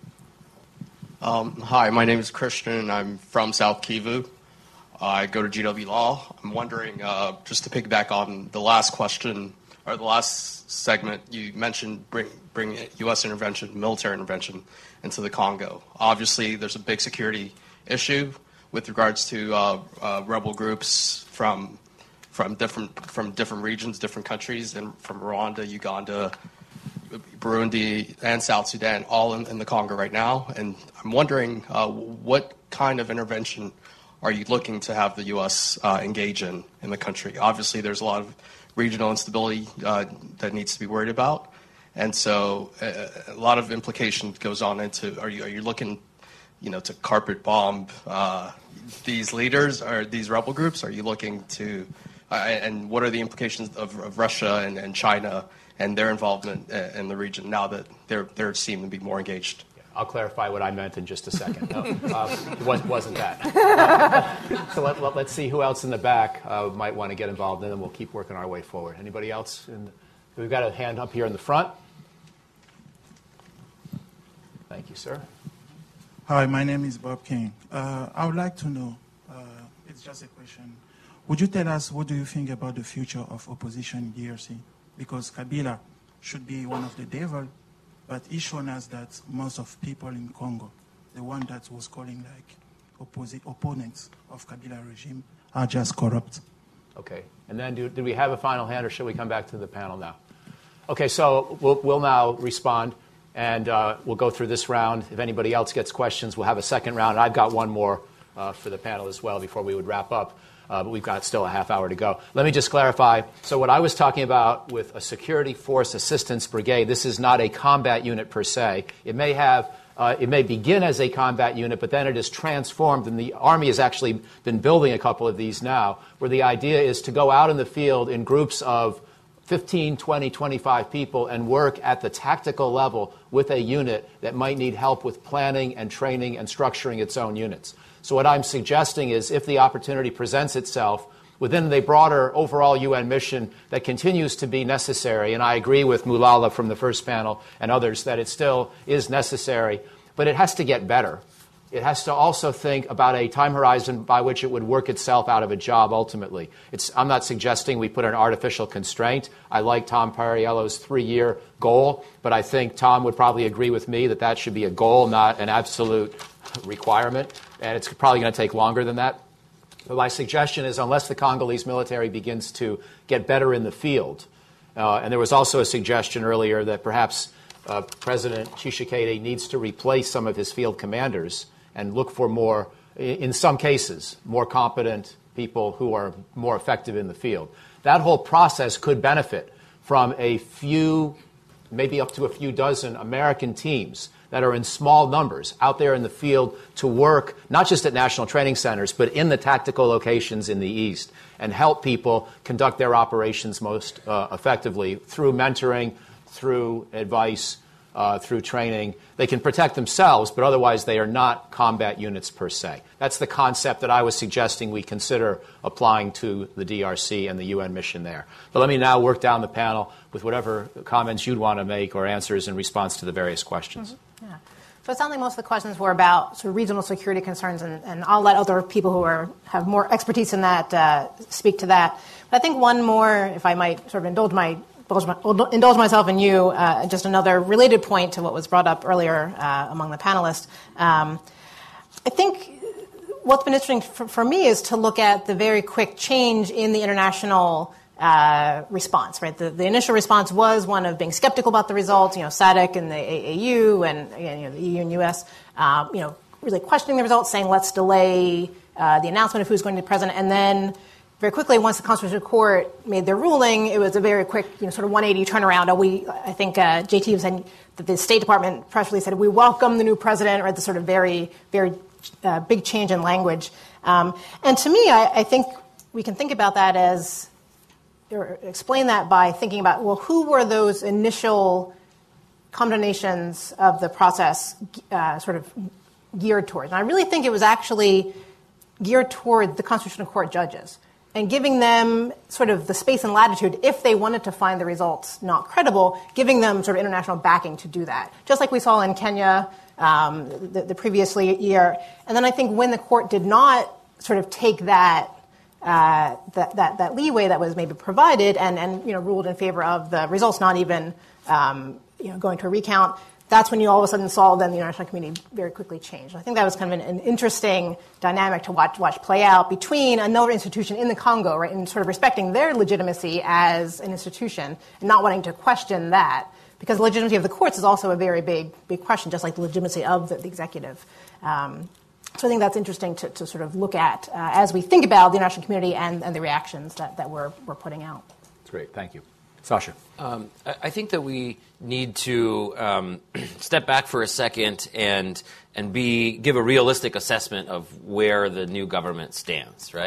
Hi, my name is Christian. I'm from South Kivu. I go to GW Law. I'm wondering, just to piggyback on the last question, or the last segment, you mentioned bring U.S. intervention, military intervention into the Congo. Obviously, there's a big security issue with regards to rebel groups from different regions, different countries, and from Rwanda, Uganda, Burundi, and South Sudan, all in the Congo right now. And I'm wondering what kind of intervention are you looking to have the U.S. engage in the country? Obviously, there's a lot of regional instability that needs to be worried about. And so a lot of implication goes on into, are you looking, to carpet bomb these leaders or these rebel groups? Are you looking to, and what are the implications of Russia and China and their involvement in the region now that they're seeming to be more engaged? I'll clarify what I meant in just a second. No, it wasn't that. So let's see who else in the back might want to get involved, and then we'll keep working our way forward. Anybody else? We've got a hand up here in the front. Thank you, sir. Hi, my name is Bob King. I would like to know, it's just a question. Would you tell us what do you think about the future of opposition in DRC? Because Kabila should be one of the devil, but he's shown us that most of people in Congo, the one that was calling like opponents of Kabila regime, are just corrupt. Okay. And then do we have a final hand, or should we come back to the panel now? Okay, so we'll now respond, and we'll go through this round. If anybody else gets questions, we'll have a second round. I've got one more for the panel as well before we would wrap up. But we've got still a half hour to go. Let me just clarify. So what I was talking about with a security force assistance brigade, this is not a combat unit per se. It may begin as a combat unit, but then it is transformed, and the Army has actually been building a couple of these now, where the idea is to go out in the field in groups of 15, 20, 25 people and work at the tactical level with a unit that might need help with planning and training and structuring its own units. So what I'm suggesting is if the opportunity presents itself within the broader overall UN mission that continues to be necessary, and I agree with Mulala from the first panel and others that it still is necessary, but it has to get better. It has to also think about a time horizon by which it would work itself out of a job ultimately. I'm not suggesting we put an artificial constraint. I like Tom Perriello's 3-year goal, but I think Tom would probably agree with me that that should be a goal, not an absolute requirement, and it's probably going to take longer than that. But my suggestion is unless the Congolese military begins to get better in the field, and there was also a suggestion earlier that perhaps President Tshisekedi needs to replace some of his field commanders and look for more, in some cases, more competent people who are more effective in the field. That whole process could benefit from a few, maybe up to a few dozen American teams that are in small numbers out there in the field to work not just at national training centers, but in the tactical locations in the East and help people conduct their operations most effectively through mentoring, through advice, through training. They can protect themselves, but otherwise they are not combat units per se. That's the concept that I was suggesting we consider applying to the DRC and the UN mission there. But let me now work down the panel with whatever comments you'd want to make or answers in response to the various questions. Mm-hmm. Yeah. So it sounds like most of the questions were about sort of regional security concerns, and I'll let other people who have more expertise in that speak to that. But I think one more, if I might sort of indulge myself in you, just another related point to what was brought up earlier among the panelists. I think what's been interesting for me is to look at the very quick change in the international response, right? The initial response was one of being skeptical about the results, SADC and the AAU and the EU and US, really questioning the results, saying let's delay the announcement of who's going to be president, and then very quickly, once the Constitutional Court made their ruling, it was a very quick, sort of 180 turnaround. I think JT was saying that the State Department press release said, we welcome the new president, or the sort of very, very big change in language. And to me, I think we can think about that as, or explain that by thinking about, well, who were those initial condemnations of the process sort of geared towards? And I really think it was actually geared toward the Constitutional Court judges, and giving them sort of the space and latitude, if they wanted to find the results not credible, giving them sort of international backing to do that. Just like we saw in Kenya the previous year. And then I think when the court did not sort of take that leeway that was maybe provided and ruled in favor of the results, not even going to a recount, that's when you all of a sudden saw then the international community very quickly change. I think that was kind of an interesting dynamic to watch play out between another institution in the Congo, right, and sort of respecting their legitimacy as an institution and not wanting to question that, because the legitimacy of the courts is also a very big question, just like the legitimacy of the executive. So I think that's interesting to sort of look at as we think about the international community and the reactions that we're putting out. That's great. Thank you. Sasha. I think that we need to step back for a second and give a realistic assessment of where the new government stands, right?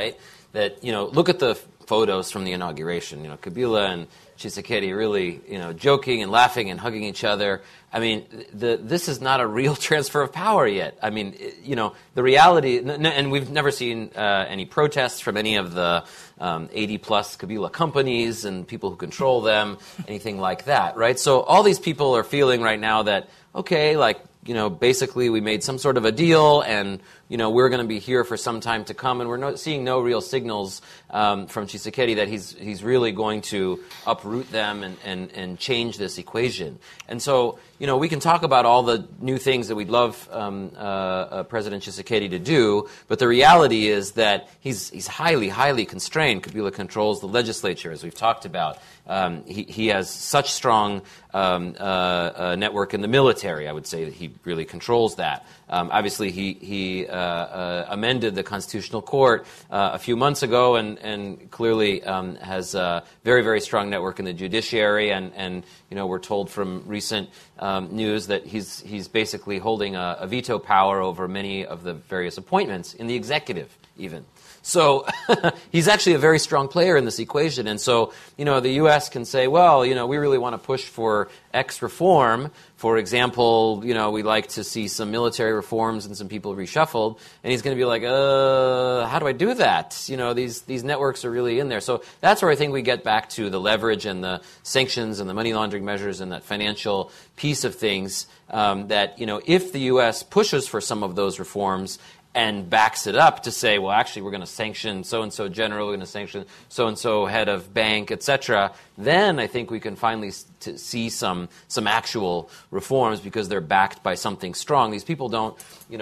that, look at the photos from the inauguration. Kabila and Tshisekedi really, joking and laughing and hugging each other. I mean, this is not a real transfer of power yet. I mean, the reality, and we've never seen any protests from any of the 80-plus Kabila companies and people who control them, anything like that, right? So all these people are feeling right now that, okay, basically we made some sort of a deal and, we're going to be here for some time to come, and we're seeing no real signals from Tshisekedi that he's really going to uproot them and change this equation. And so, we can talk about all the new things that we'd love President Tshisekedi to do, but the reality is that he's highly, highly constrained. Kabila controls the legislature, as we've talked about. He has such strong network in the military. I would say that he really controls that. Obviously, he amended the Constitutional Court a few months ago, and clearly has a very, very strong network in the judiciary. And we're told from recent news that he's basically holding a veto power over many of the various appointments in the executive, even. So he's actually a very strong player in this equation. And so, the U.S. can say, well, we really want to push for X reform. For example, we'd like to see some military reforms and some people reshuffled. And he's going to be like, how do I do that? These networks are really in there. So that's where I think we get back to the leverage and the sanctions and the money laundering measures and that financial piece of things, that, if the U.S. pushes for some of those reforms and backs it up to say, well, actually, we're going to sanction so-and-so general, we're going to sanction so-and-so head of bank, etc., then I think we can finally see some actual reforms because they're backed by something strong. These people don't,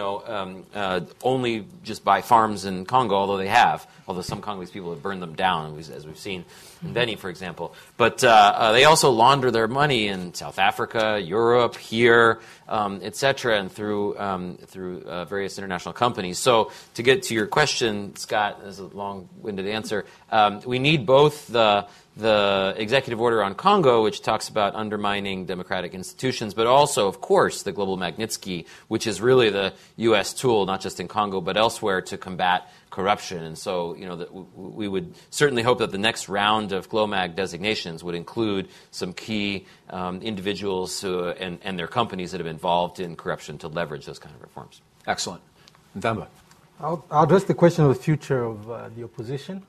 only just buy farms in Congo, although some Congolese people have burned them down, as we've seen in Beni, for example. But they also launder their money in South Africa, Europe, here, etc., and through various international companies. So to get to your question, Scott, as a long-winded answer, we need both the executive order on Congo, which talks about undermining democratic institutions, but also, of course, the Global Magnitsky, which is really the U.S. tool, not just in Congo, but elsewhere, to combat corruption. And so, we would certainly hope that the next round of GLOMAG designations would include some key individuals and their companies that have been involved in corruption to leverage those kind of reforms. Excellent. Ndemba. I'll address the question of the future of the opposition.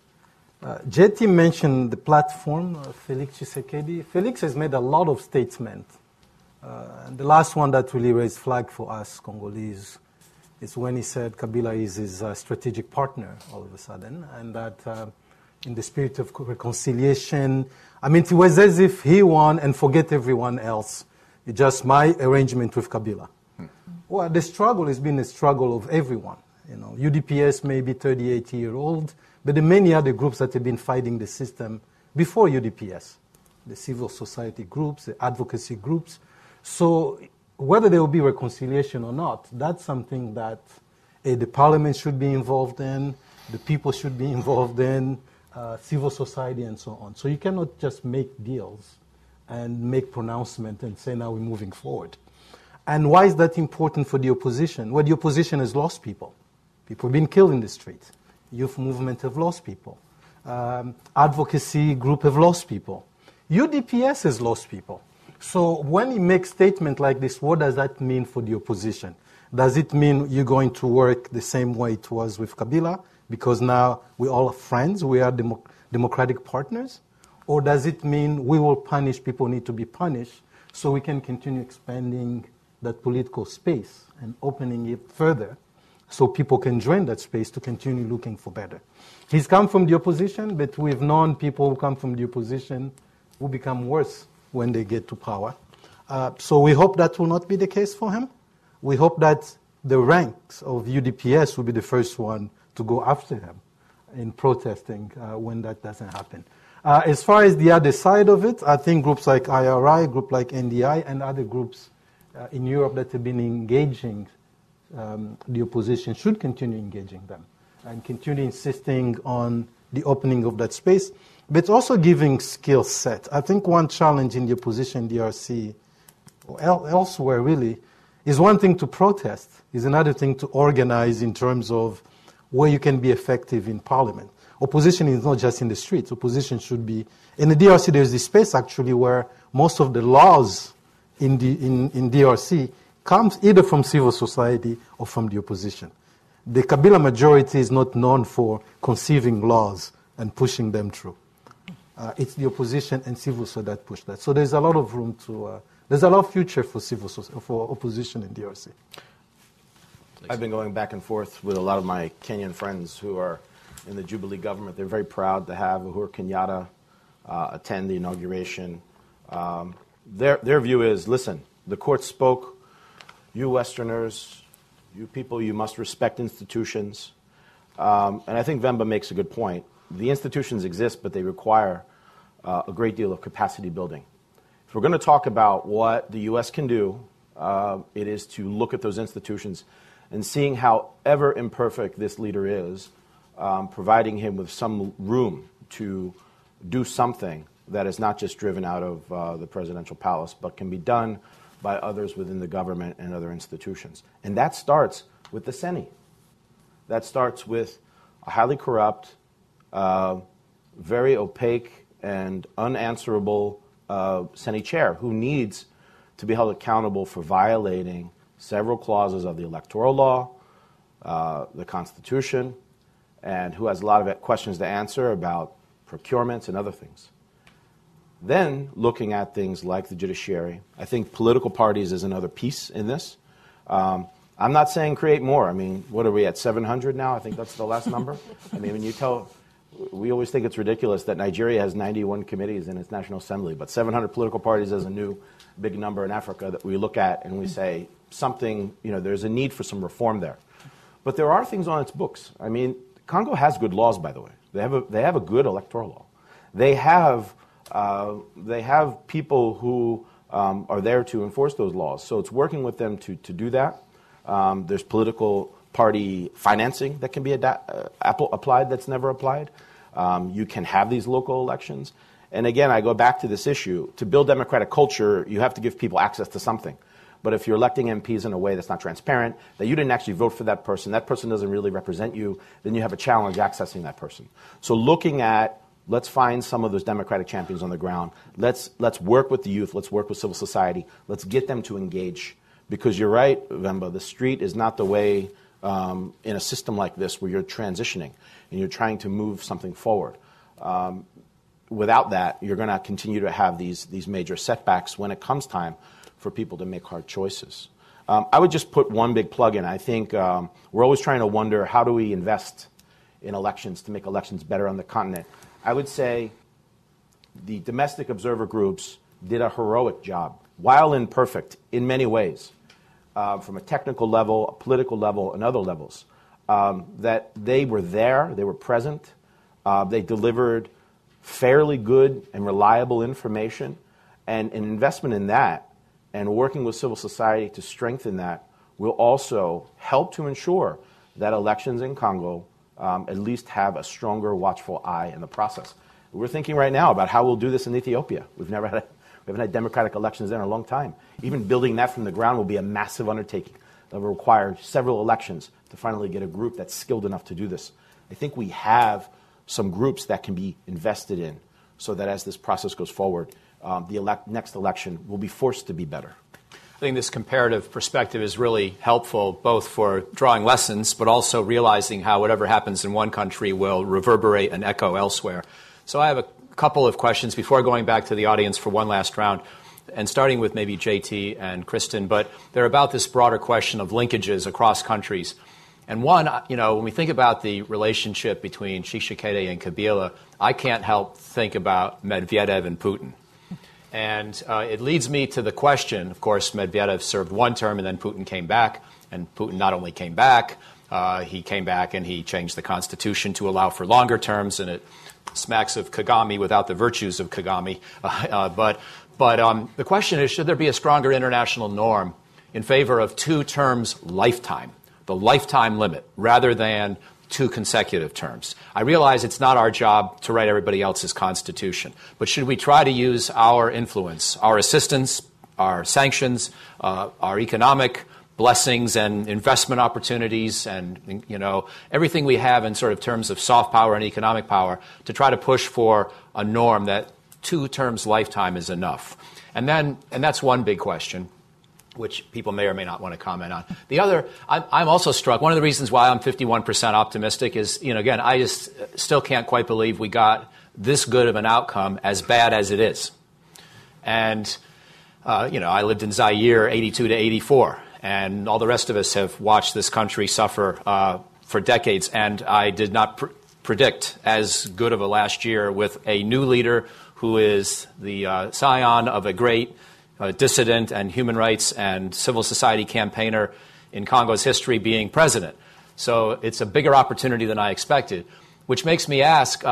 JT mentioned the platform, Felix Tshisekedi. Felix has made a lot of statements. And the last one that really raised flag for us Congolese is when he said Kabila is his strategic partner all of a sudden, and that in the spirit of reconciliation, it was as if he won and forget everyone else. It's just my arrangement with Kabila. Well, the struggle has been a struggle of everyone. UDPS may be 38-year-old, but there are many other groups that have been fighting the system before UDPS, the civil society groups, the advocacy groups. So whether there will be reconciliation or not, that's something that the parliament should be involved in, the people should be involved in, civil society and so on. So you cannot just make deals and make pronouncements and say, now we're moving forward. And why is that important for the opposition? Well, the opposition has lost people. People have been killed in the street. Youth movement have lost people. Advocacy group have lost people. UDPS has lost people. So when you make statement like this, what does that mean for the opposition? Does it mean you're going to work the same way it was with Kabila? Because now we all are friends, we are democratic partners? Or does it mean we will punish people who need to be punished so we can continue expanding that political space and opening it further so people can join that space to continue looking for better? He's come from the opposition, but we've known people who come from the opposition who become worse when they get to power. So we hope that will not be the case for him. We hope that the ranks of UDPS will be the first one to go after him in protesting when that doesn't happen. As far as the other side of it, I think groups like IRI, group like NDI, and other groups in Europe that have been engaging the opposition should continue engaging them and continue insisting on the opening of that space, but also giving skill set. I think one challenge in the opposition DRC, or elsewhere really, is one thing to protest, is another thing to organize in terms of where you can be effective in parliament. Opposition is not just in the streets. Opposition should be... In the DRC, there's this space, actually, where most of the laws in DRC comes either from civil society or from the opposition. The Kabila majority is not known for conceiving laws and pushing them through. It's the opposition and civil society that push that. So there's a lot of room to... there's a lot of future for for opposition in DRC. I've been going back and forth with a lot of my Kenyan friends who are in the Jubilee government. They're very proud to have Uhuru Kenyatta attend the inauguration. Their view is, listen, the court spoke. You Westerners, you people, you must respect institutions. And I think Vemba makes a good point. The institutions exist, but they require a great deal of capacity building. If we're going to talk about what the U.S. can do, it is to look at those institutions and seeing how ever imperfect this leader is, providing him with some room to do something that is not just driven out of the presidential palace, but can be done by others within the government and other institutions. And that starts with the Seni. That starts with a highly corrupt, very opaque, and unanswerable Seni chair who needs to be held accountable for violating several clauses of the electoral law, the Constitution, and who has a lot of questions to answer about procurements and other things. Then, looking at things like the judiciary, I think political parties is another piece in this. I'm not saying create more. I mean, what are we at, 700 now? I think that's the last number. I mean, when you tell... We always think it's ridiculous that Nigeria has 91 committees in its National Assembly, but 700 political parties is a new big number in Africa that we look at and we say something, there's a need for some reform there. But there are things on its books. I mean, Congo has good laws, by the way. They have a good electoral law. They have people who are there to enforce those laws. So it's working with them to do that. There's political party financing that can be applied that's never applied. You can have these local elections. And again, I go back to this issue. To build democratic culture, you have to give people access to something. But if you're electing MPs in a way that's not transparent, that you didn't actually vote for that person doesn't really represent you, then you have a challenge accessing that person. So looking at, let's find some of those democratic champions on the ground. Let's work with the youth. Let's work with civil society. Let's get them to engage. Because you're right, Vemba, the street is not the way in a system like this where you're transitioning and you're trying to move something forward. Without that, you're going to continue to have these major setbacks when it comes time for people to make hard choices. I would just put one big plug in. I think we're always trying to wonder, how do we invest in elections to make elections better on the continent? I would say the domestic observer groups did a heroic job, while imperfect in many ways, from a technical level, a political level, and other levels, that they were there, they were present, they delivered fairly good and reliable information, and an investment in that and working with civil society to strengthen that will also help to ensure that elections in Congo at least have a stronger watchful eye in the process. We're thinking right now about how we'll do this in Ethiopia. We haven't had democratic elections there in a long time. Even building that from the ground will be a massive undertaking that will require several elections to finally get a group that's skilled enough to do this. I think we have some groups that can be invested in so that as this process goes forward, the next election will be forced to be better. I think this comparative perspective is really helpful, both for drawing lessons, but also realizing how whatever happens in one country will reverberate and echo elsewhere. So I have a couple of questions before going back to the audience for one last round, and starting with maybe JT and Kristen, but they're about this broader question of linkages across countries. And one, when we think about the relationship between Tshisekedi and Kabila, I can't help think about Medvedev and Putin. And it leads me to the question, of course, Medvedev served one term and then Putin came back. And Putin not only came back, he came back and he changed the constitution to allow for longer terms, and it smacks of Kagame without the virtues of Kagame. But the question is, should there be a stronger international norm in favor of 2 terms lifetime, the lifetime limit, rather than 2 consecutive terms? I realize it's not our job to write everybody else's constitution, but should we try to use our influence, our assistance, our sanctions, our economic blessings and investment opportunities and, everything we have in sort of terms of soft power and economic power to try to push for a norm that 2 terms lifetime is enough. And that's one big question, which people may or may not want to comment on. The other, I'm also struck, one of the reasons why I'm 51% optimistic is, again, I just still can't quite believe we got this good of an outcome as bad as it is. And, I lived in Zaire 82 to 84, and all the rest of us have watched this country suffer for decades, and I did not predict as good of a last year with a new leader who is the scion of a great dissident and human rights and civil society campaigner in Congo's history being president. So it's a bigger opportunity than I expected, which makes me ask,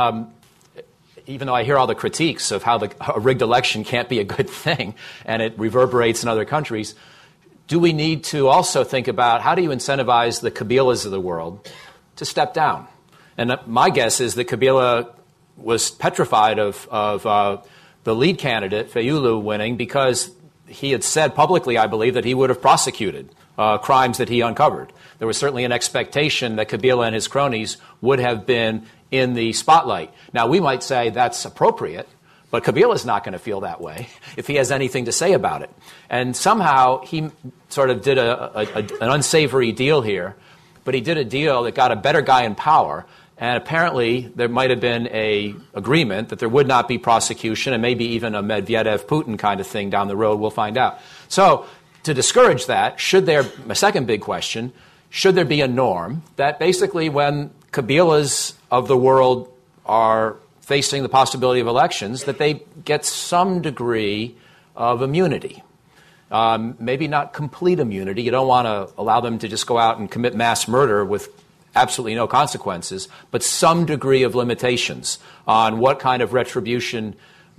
even though I hear all the critiques of how a rigged election can't be a good thing and it reverberates in other countries, do we need to also think about how do you incentivize the Kabilas of the world to step down? And my guess is that Kabila was petrified of the lead candidate, Fayulu, winning because he had said publicly, I believe, that he would have prosecuted crimes that he uncovered. There was certainly an expectation that Kabila and his cronies would have been in the spotlight. Now, we might say that's appropriate, but Kabila's not going to feel that way if he has anything to say about it. And somehow he sort of did an unsavory deal here, but he did a deal that got a better guy in power. And apparently there might have been an agreement that there would not be prosecution and maybe even a Medvedev-Putin kind of thing down the road. We'll find out. So to discourage that, my second big question, should there be a norm that basically when Kabilas of the world are facing the possibility of elections, that they get some degree of immunity? Maybe not complete immunity. You don't want to allow them to just go out and commit mass murder with absolutely no consequences, but some degree of limitations on what kind of retribution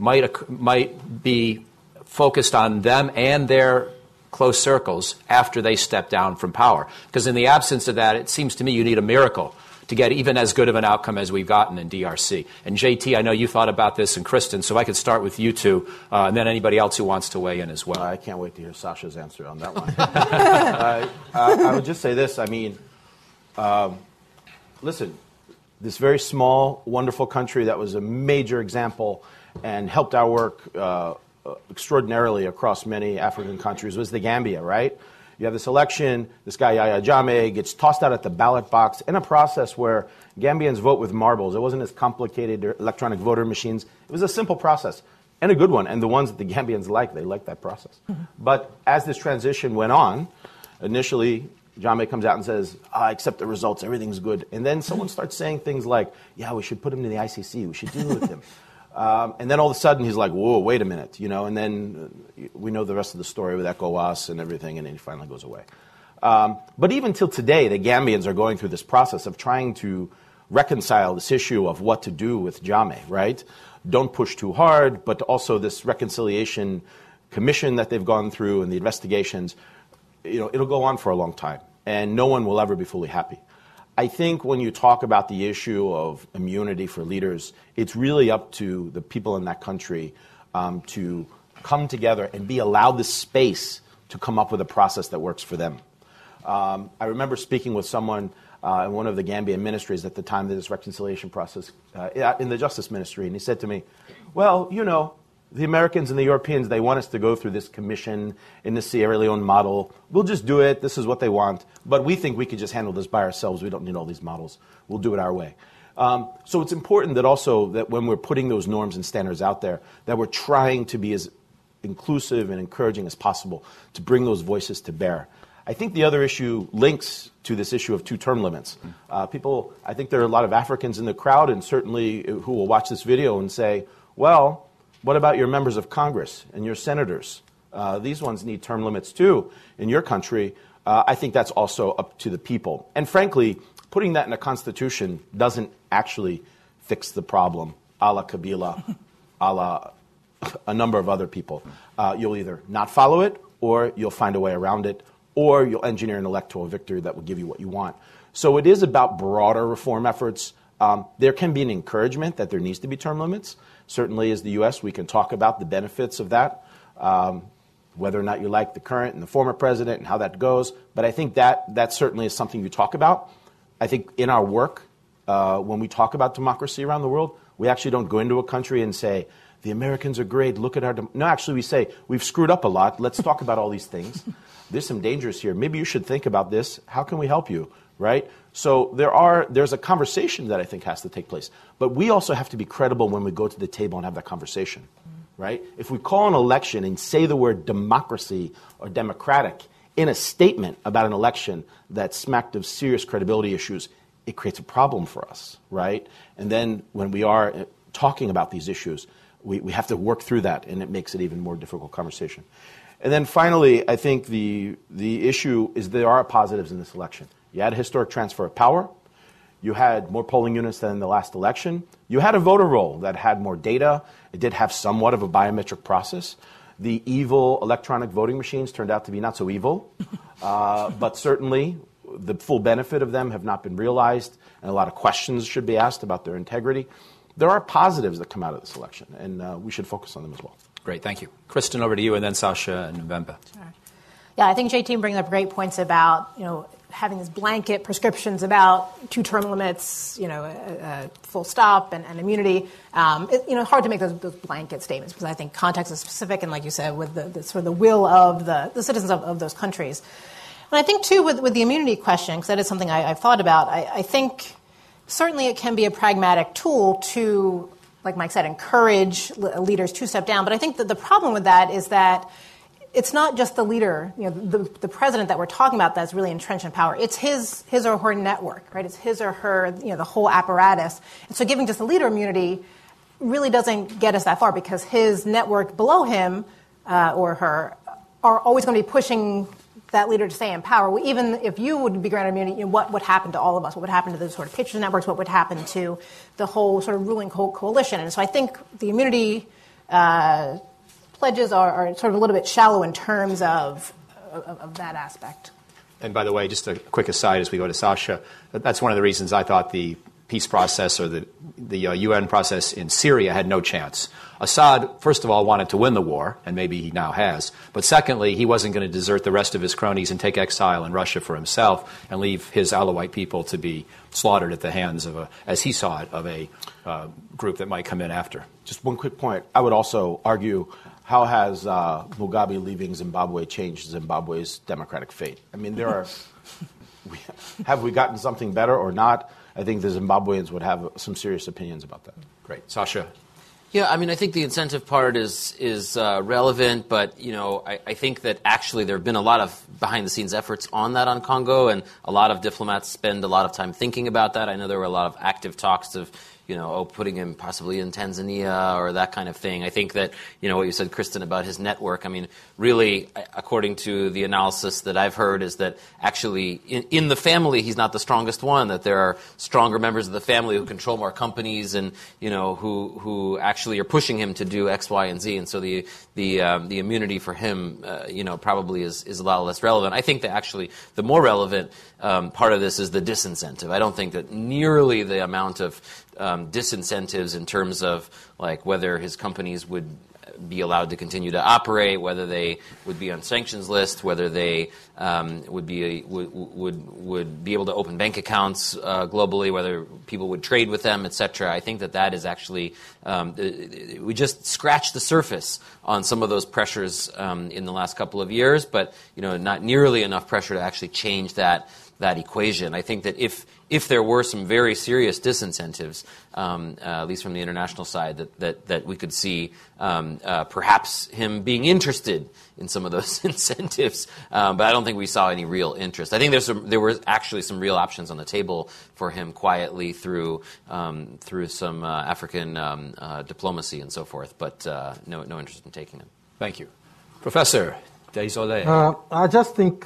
might be focused on them and their close circles after they step down from power. Because in the absence of that, it seems to me you need a miracle to get even as good of an outcome as we've gotten in DRC. And JT, I know you thought about this, and Kristen, so I could start with you two, and then anybody else who wants to weigh in as well. I can't wait to hear Sasha's answer on that one. I would just say this. I mean, listen, this very small, wonderful country that was a major example and helped our work extraordinarily across many African countries was the Gambia, right? You have this election, this guy Yahya Jammeh gets tossed out at the ballot box in a process where Gambians vote with marbles. It wasn't as complicated, electronic voter machines. It was a simple process and a good one. And the ones that the Gambians liked, they liked that process. Mm-hmm. But as this transition went on, initially Jammeh comes out and says, I accept the results, everything's good. And then someone starts saying things like, yeah, we should put him to the ICC, we should deal with him. And then all of a sudden he's like, whoa, wait a minute, and then we know the rest of the story with ECOWAS and everything, and then he finally goes away. But even till today, the Gambians are going through this process of trying to reconcile this issue of what to do with Jammeh, right? Don't push too hard, but also this reconciliation commission that they've gone through and the investigations, it'll go on for a long time, and no one will ever be fully happy. I think when you talk about the issue of immunity for leaders, it's really up to the people in that country to come together and be allowed the space to come up with a process that works for them. I remember speaking with someone in one of the Gambian ministries at the time of this reconciliation process in the Justice Ministry, and he said to me, well, the Americans and the Europeans, they want us to go through this commission in the Sierra Leone model. We'll just do it. This is what they want. But we think we could just handle this by ourselves. We don't need all these models. We'll do it our way. So it's important that also that when we're putting those norms and standards out there, that we're trying to be as inclusive and encouraging as possible to bring those voices to bear. I think the other issue links to this issue of 2 term limits. I think there are a lot of Africans in the crowd and certainly who will watch this video and say, well, what about your members of Congress and your senators? These ones need term limits too in your country. I think that's also up to the people. And frankly, putting that in a constitution doesn't actually fix the problem, a la Kabila, a la a number of other people. You'll either not follow it, or you'll find a way around it, or you'll engineer an electoral victory that will give you what you want. So it is about broader reform efforts. There can be an encouragement that there needs to be term limits. Certainly, as the U.S., we can talk about the benefits of that. whether or not you like the current and the former president and how that goes. But I think that certainly is something you talk about. I think in our work, when we talk about democracy around the world, we actually don't go into a country and say, the Americans are great, look at our... No, actually we say, we've screwed up a lot, let's talk about all these things. There's some dangers here. Maybe you should think about this. How can we help you, right? So there's a conversation that I think has to take place. But we also have to be credible when we go to the table and have that conversation, right? If we call an election and say the word democracy or democratic in a statement about an election that smacked of serious credibility issues, it creates a problem for us, right? And then when we are talking about these issues, we have to work through that, and it makes it even more difficult conversation. And then finally, I think the issue is there are positives in this election. You had a historic transfer of power. You had more polling units than in the last election. You had a voter roll that had more data. It did have somewhat of a biometric process. The evil electronic voting machines turned out to be not so evil, but certainly the full benefit of them have not been realized, and a lot of questions should be asked about their integrity. There are positives that come out of this election, and we should focus on them as well. Great, thank you. Kristen, over to you, and then Sasha and Mbemba. Sure. Yeah, I think JT brings up great points about, having these blanket prescriptions about 2-term limits, full stop and immunity. Hard to make those blanket statements because I think context is specific, and like you said, with the sort of the will of the citizens of those countries. And I think, too, with the immunity question, because that is something I've thought about, I think certainly it can be a pragmatic tool to, like Mike said, encourage leaders to step down. But I think that the problem with that is that it's not just the leader, the president that we're talking about that's really entrenched in power. It's his or her network, right? It's his or her, the whole apparatus. And so giving just the leader immunity really doesn't get us that far because his network below him or her are always going to be pushing that leader to stay in power. Even if you would be granted immunity, what would happen to all of us? What would happen to the sort of patronage networks? What would happen to the whole sort of ruling coalition? And so I think the immunity pledges are sort of a little bit shallow in terms of that aspect. And by the way, just a quick aside as we go to Sasha, that's one of the reasons I thought the peace process or the UN process in Syria had no chance. Assad, first of all, wanted to win the war, and maybe he now has. But secondly, he wasn't going to desert the rest of his cronies and take exile in Russia for himself and leave his Alawite people to be slaughtered at the hands of, as he saw it, of a group that might come in after. Just one quick point. I would also argue, how has Mugabe leaving Zimbabwe changed Zimbabwe's democratic fate? I mean, have we gotten something better or not? I think the Zimbabweans would have some serious opinions about that. Great. Sasha? Yeah, I mean, I think the incentive part is relevant, but, I think that actually there have been a lot of behind-the-scenes efforts on that on Congo, and a lot of diplomats spend a lot of time thinking about that. I know there were a lot of active talks of, putting him possibly in Tanzania or that kind of thing. I think that, what you said, Kristen, about his network, I mean, really, according to the analysis that I've heard, is that actually in the family, he's not the strongest one, that there are stronger members of the family who control more companies and, who actually are pushing him to do X, Y, and Z. And so the immunity for him, probably is a lot less relevant. I think that actually the more relevant part of this is the disincentive. I don't think that nearly the amount of disincentives in terms of like whether his companies would be allowed to continue to operate, whether they would be on sanctions list, whether they would be able to open bank accounts globally, whether people would trade with them, etc. I think that is actually we just scratched the surface on some of those pressures in the last couple of years, but not nearly enough pressure to actually change that equation. I think that if there were some very serious disincentives, at least from the international side, that we could see perhaps him being interested in some of those incentives, but I don't think we saw any real interest. I think there were actually some real options on the table for him quietly through some African diplomacy and so forth, but no interest in taking them. Thank you. Professor Desolé. I just think,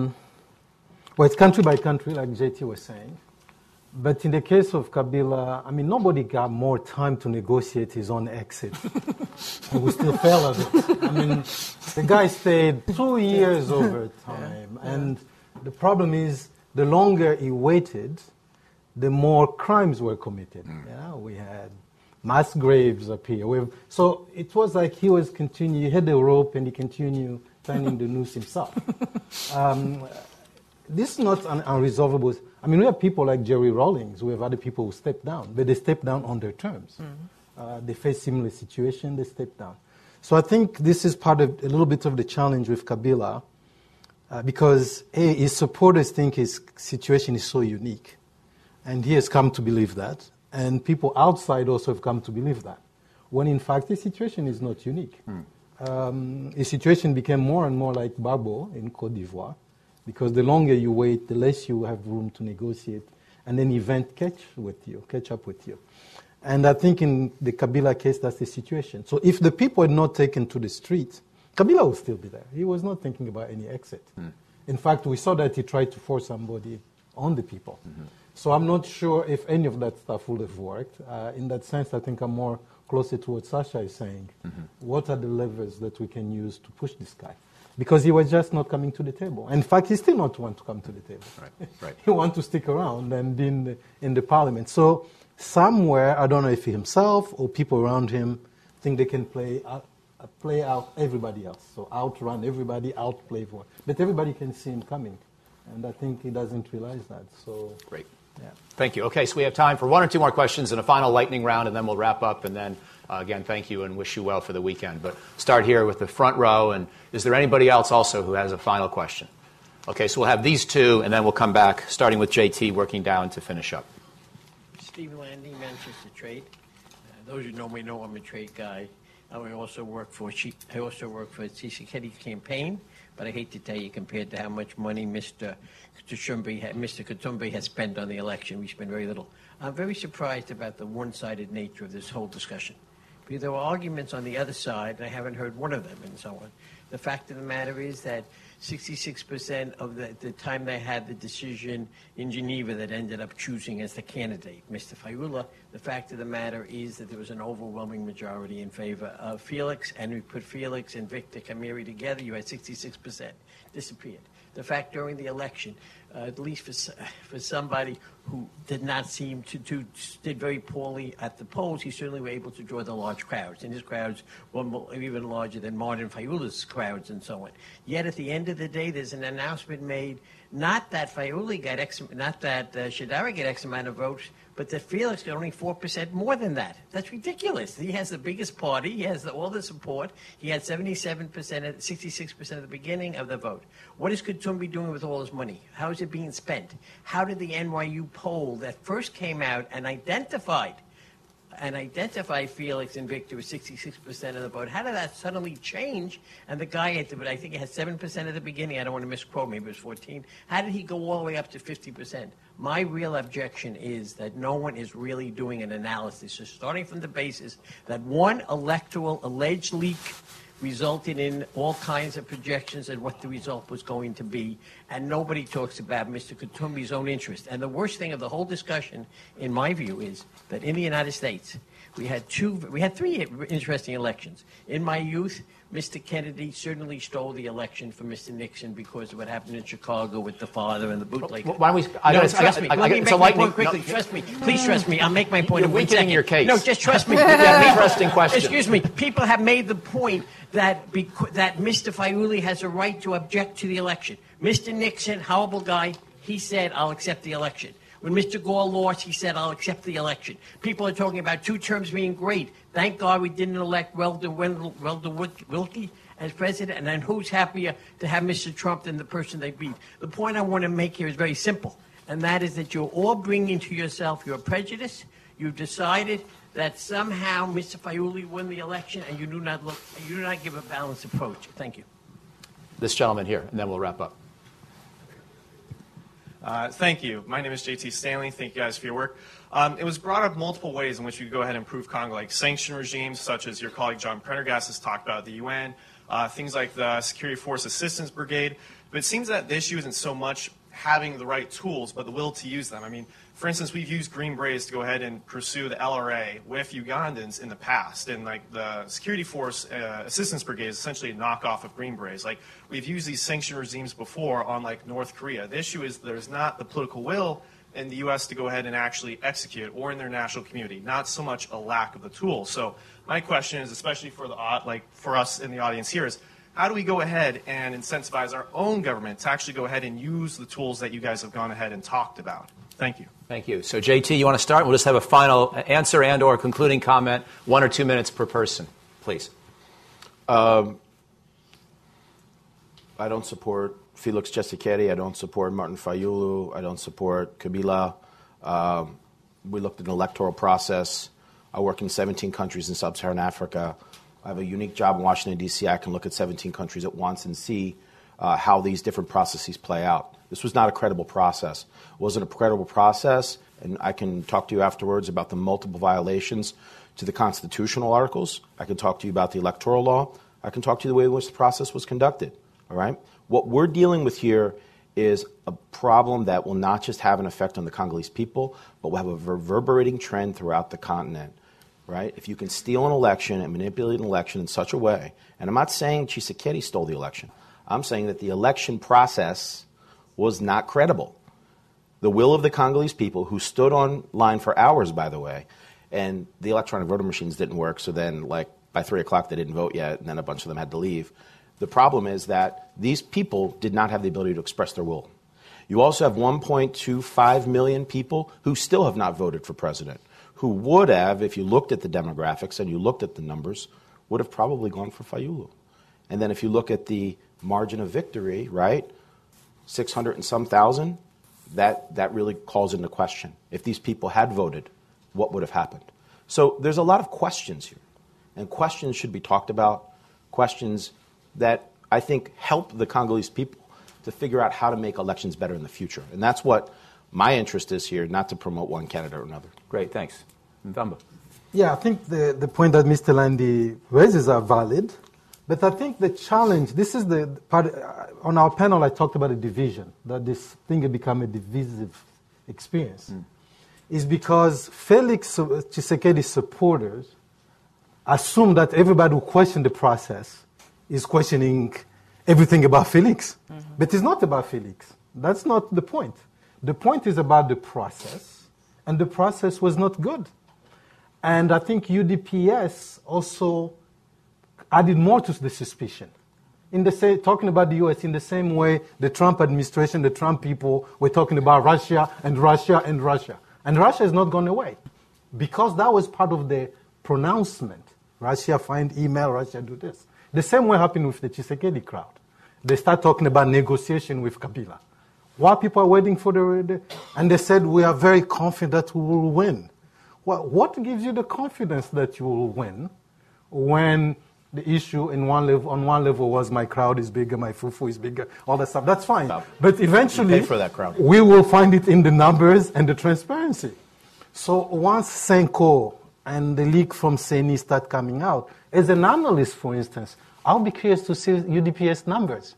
it's country by country, like JT was saying. But in the case of Kabila, I mean, nobody got more time to negotiate his own exit. And we still fail at it. I mean, the guy stayed 2 years over time. Yeah. And the problem is, the longer he waited, the more crimes were committed. We had mass graves appear. So it was like he had the rope and he continued turning the noose himself. This is not an unresolvable. I mean, we have people like Jerry Rawlings. We have other people who step down, but they step down on their terms. They face similar situation, they step down. So I think this is part of a little bit of the challenge with Kabila, because his supporters think his situation is so unique, and he has come to believe that, and people outside also have come to believe that, when in fact his situation is not unique. His situation became more and more like Gbagbo in Côte d'Ivoire, because the longer you wait, the less you have room to negotiate, and then events catch up with you. And I think in the Kabila case, that's the situation. So if the people had not taken to the street, Kabila would still be there. He was not thinking about any exit. In fact, we saw that he tried to force somebody on the people. So I'm not sure if any of that stuff would have worked. In that sense, I think I'm more closer to what Sasha is saying. What are the levers that we can use to push this guy? Because he was just not coming to the table. In fact, he still not want to come to the table. Right. He want to stick around and be in the parliament. So somewhere, I don't know if he himself or people around him think they can play out everybody else. So outrun everybody, outplay everyone. But everybody can see him coming. And I think he doesn't realize that. So great. Yeah. Thank you. Okay, so we have time for one or two more questions and a final lightning round, and then we'll wrap up. And then, again, thank you and wish you well for the weekend. But start here with the front row. And is there anybody else also who has a final question? Okay, so we'll have these two, and then we'll come back, starting with JT, working down to finish up. Steve Landy, Manchester Trade. Those who know me know I'm a trade guy. I also work for Tshisekedi's campaign, but I hate to tell you, compared to how much money Mr. Katumbi has spent on the election, we spend very little. I'm very surprised about the one-sided nature of this whole discussion. Because there were arguments on the other side, and I haven't heard one of them, and so on. The fact of the matter is that 66% of the time they had the decision in Geneva that ended up choosing as the candidate, Mr. Fayulu. The fact of the matter is that there was an overwhelming majority in favor of Felix, and we put Felix and Victor Kamiri together, you had 66%. Disappeared. The fact during the election, at least for somebody who did not seem to did very poorly at the polls, he certainly was able to draw the large crowds, and his crowds were even larger than Martin Fayulu's crowds and so on. Yet at the end of the day, there's an announcement made, not that Fayulu got Shadari got X amount of votes, but that Felix got only 4% more than that. That's ridiculous. He has the biggest party. He has all the support. He had 66% at the beginning of the vote. What is Katumbi doing with all his money? How is it being spent? How did the NYU poll that first came out and identified Felix and Victor with 66% of the vote, how did that suddenly change? And the guy I think he had 7% at the beginning. I don't want to misquote me, but it was 14. How did he go all the way up to 50%? My real objection is that no one is really doing an analysis. So starting from the basis that one electoral alleged leak resulted in all kinds of projections and what the result was going to be, and nobody talks about Mr. Katumbi's own interest. And the worst thing of the whole discussion, in my view, is that in the United States, we had three interesting elections. In my youth, Mr. Kennedy certainly stole the election from Mr. Nixon because of what happened in Chicago with the father and the bootlegger. Why don't we? Trust me. Let me make my point quickly. Trust me. Please trust me. I'll make my point in 1 second. Your case. No, just trust me. Interesting question. Excuse me. People have made the point that Mr. Fayulu has a right to object to the election. Mr. Nixon, horrible guy, he said, I'll accept the election. When Mr. Gore lost, he said, I'll accept the election. People are talking about 2 terms being great. Thank God we didn't elect Weldon Wilkie as president. And then who's happier to have Mr. Trump than the person they beat? The point I want to make here is very simple, and that is that you're all bringing to yourself your prejudice. You've decided that somehow Mr. Fayulu won the election, and you do not give a balanced approach. Thank you. This gentleman here, and then we'll wrap up. Thank you. My name is JT Stanley. Thank you guys for your work. It was brought up multiple ways in which we could go ahead and improve Congo, like sanction regimes, such as your colleague John Prendergast has talked about at the UN, things like the Security Force Assistance Brigade. But it seems that the issue isn't so much having the right tools, but the will to use them. I mean, for instance, we've used Green Berets to go ahead and pursue the LRA with Ugandans in the past, and like the Security Force Assistance Brigade is essentially a knockoff of Green Berets. Like, we've used these sanction regimes before on like North Korea. The issue is there's not the political will in the U.S. to go ahead and actually execute, or in their national community, not so much a lack of the tools. So my question is, especially for for us in the audience here, is how do we go ahead and incentivize our own government to actually go ahead and use the tools that you guys have gone ahead and talked about? Thank you. Thank you. So, JT, you want to start? We'll just have a final answer and or concluding comment, 1 or 2 minutes per person, please. I don't support Felix Tshisekedi. I don't support Martin Fayulu. I don't support Kabila. We looked at an electoral process. I work in 17 countries in sub-Saharan Africa. I have a unique job in Washington, D.C. I can look at 17 countries at once and see how these different processes play out. This was not a credible process. It wasn't a credible process, and I can talk to you afterwards about the multiple violations to the constitutional articles. I can talk to you about the electoral law. I can talk to you the way in which the process was conducted. All right? What we're dealing with here is a problem that will not just have an effect on the Congolese people, but will have a reverberating trend throughout the continent. Right? If you can steal an election and manipulate an election in such a way, and I'm not saying Tshisekedi stole the election. I'm saying that the election process was not credible. The will of the Congolese people, who stood on line for hours, by the way, and the electronic voting machines didn't work, so then, like, by 3 o'clock they didn't vote yet, and then a bunch of them had to leave. The problem is that these people did not have the ability to express their will. You also have 1.25 million people who still have not voted for president, who would have, if you looked at the demographics and you looked at the numbers, would have probably gone for Fayulu. And then if you look at the margin of victory, right, 600 and some thousand, that really calls into question. If these people had voted, what would have happened? So there's a lot of questions here. And questions should be talked about, questions that I think help the Congolese people to figure out how to make elections better in the future. And that's what my interest is here, not to promote one candidate or another. Great, thanks. Mvamba. Yeah, I think the point that Mr. Landy raises are valid. But I think the challenge, this is the part, on our panel I talked about a division, that this thing had become a divisive experience, is because Felix Tshisekedi's supporters assume that everybody who questioned the process is questioning everything about Felix. But it's not about Felix. That's not the point. The point is about the process, and the process was not good. And I think UDPS also added more to the suspicion. Talking about the U.S. in the same way the Trump administration, the Trump people were talking about Russia and Russia and Russia. And Russia has not gone away because that was part of the pronouncement. Russia find email, Russia do this. The same way happened with the Tshisekedi crowd. They start talking about negotiation with Kabila. While people are waiting for and they said, we are very confident that we will win. Well, what gives you the confidence that you will win when the issue on one level was my crowd is bigger, my fufu is bigger, all that stuff? That's fine. But eventually, pay for that crowd. We will find it in the numbers and the transparency. So once Senko and the leak from CENI start coming out, as an analyst, for instance, I'll be curious to see UDPS numbers.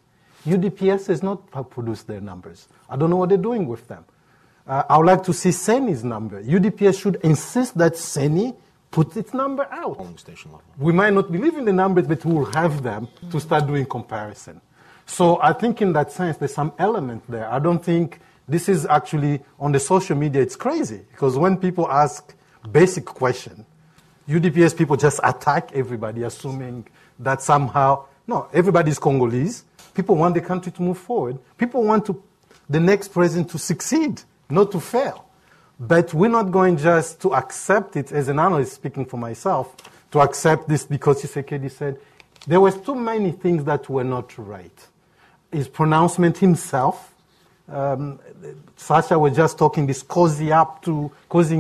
UDPS has not produced their numbers. I don't know what they're doing with them. I would like to see CENI's number. UDPS should insist that CENI put its number out. Station level. We might not believe in the numbers, but we will have them to start doing comparison. So I think in that sense, there's some element there. I don't think this is actually, on the social media, it's crazy. Because when people ask basic question, UDPS people just attack everybody, assuming that somehow, no, everybody's Congolese. People want the country to move forward. People want the next president to succeed, not to fail. But we're not going just to accept it, as an analyst speaking for myself, to accept this because Tshisekedi said there was too many things that were not right. His pronouncement himself, Sasha was just talking this cozying up to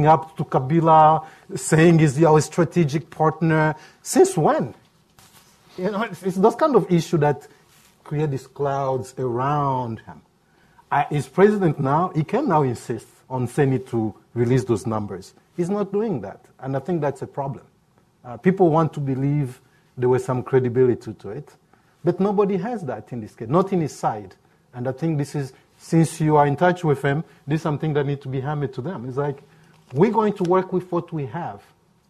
Kabila, saying he's our strategic partner. Since when? You know, it's those kind of issues that create these clouds around him. He's president now. He can now insist on CENI to release those numbers. He's not doing that, and I think that's a problem. People want to believe there was some credibility to it, but nobody has that in this case, not in his side. And I think this is, since you are in touch with him, this is something that needs to be hammered to them. It's like, we're going to work with what we have.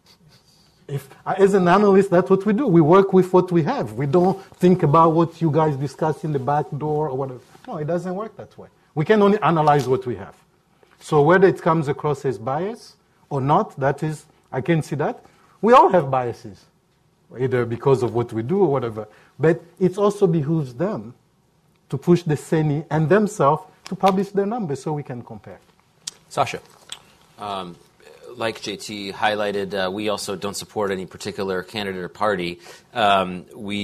As an analyst, that's what we do. We work with what we have. We don't think about what you guys discuss in the back door or whatever. No, it doesn't work that way. We can only analyze what we have. So whether it comes across as bias or not, that is, I can see that. We all have biases, either because of what we do or whatever. But it also behooves them to push the CENI and themselves to publish their numbers so we can compare. Sasha. Like JT highlighted, we also don't support any particular candidate or party. But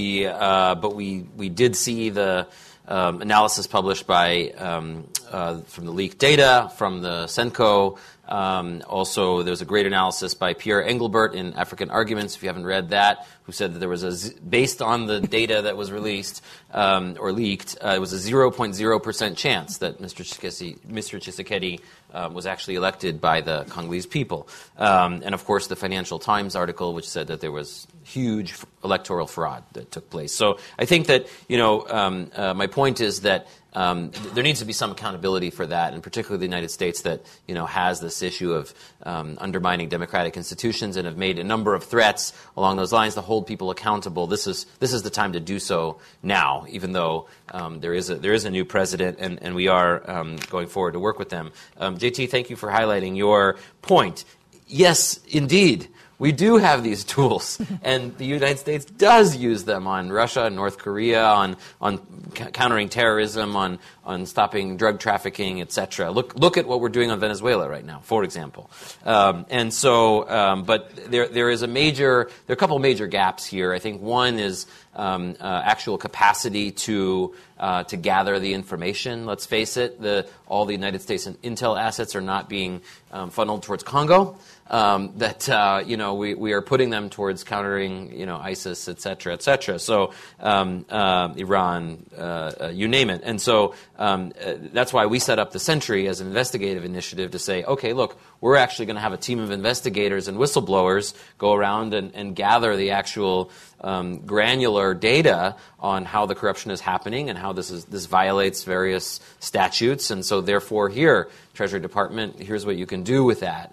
we did see the analysis published by from the leaked data from the Cenco. Also, there's a great analysis by Pierre Engelbert in African Arguments, if you haven't read that, who said that there was based on the data that was released or leaked, it was a 0.0% chance that Mr. Tshisekedi was actually elected by the Congolese people. And of course, the Financial Times article, which said that there was huge electoral fraud that took place. So I think that, my point is that there needs to be some accountability for that, and particularly the United States that has this issue of undermining democratic institutions and have made a number of threats along those lines to hold people accountable. This is the time to do so now, even though there is a new president and we are going forward to work with them. JT, thank you for highlighting your point. Yes, indeed. We do have these tools, and the United States does use them on Russia and North Korea, on countering terrorism, on stopping drug trafficking, etc. Look at what we're doing on Venezuela right now, for example. But there are a couple major gaps here. I think one is actual capacity to gather the information. Let's face it, all the United States intel assets are not being funneled towards Congo. We are putting them towards countering, ISIS, et cetera. So Iran, you name it. And so that's why we set up the Sentry as an investigative initiative to say, okay, look, we're actually going to have a team of investigators and whistleblowers go around and gather the actual granular data on how the corruption is happening and how this violates various statutes. And so therefore here, Treasury Department, here's what you can do with that.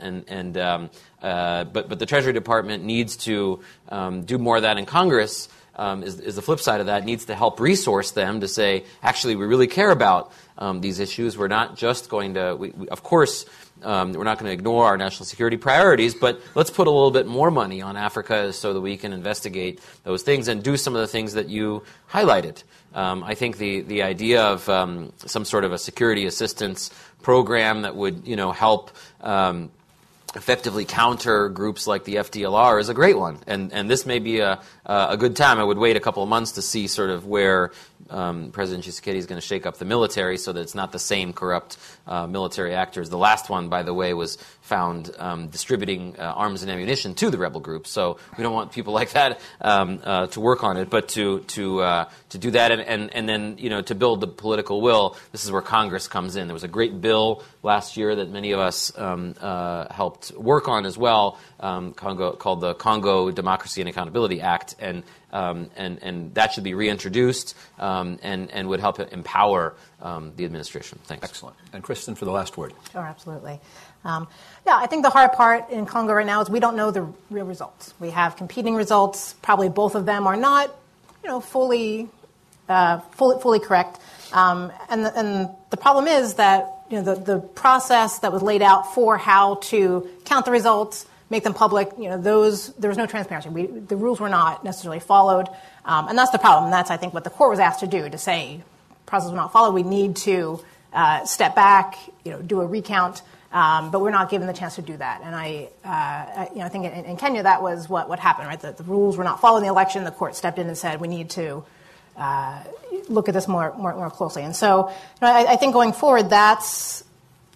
But the Treasury Department needs to do more of that in Congress. Is the flip side of that, needs to help resource them to say, actually, we really care about these issues. We're not just going to, of course, we're not going to ignore our national security priorities, but let's put a little bit more money on Africa so that we can investigate those things and do some of the things that you highlighted. I think the idea of some sort of a security assistance program that would, help effectively counter groups like the FDLR is a great one. And this may be a good time. I would wait a couple of months to see sort of where President Tshisekedi is going to shake up the military so that it's not the same corrupt military actors. The last one, by the way, was found distributing arms and ammunition to the rebel groups. So we don't want people like that to work on it, but to do that and then to build the political will. This is where Congress comes in. There was a great bill last year that many of us helped work on as well, called the Congo Democracy and Accountability Act, and that should be reintroduced and would help empower the administration. Thanks. Excellent. And Kristen for the last word. Sure, absolutely. I think the hard part in Congo right now is we don't know the real results. We have competing results. Probably both of them are not, fully correct. And the problem is that the process that was laid out for how to count the results, make them public, there was no transparency. The rules were not necessarily followed, and that's the problem. And that's, I think, what the court was asked to do, to say process was not followed. We need to step back, do a recount, but we're not given the chance to do that. And I think in Kenya that was what happened, right? The rules were not followed in the election. The court stepped in and said we need to look at this more closely. And so I think going forward, that's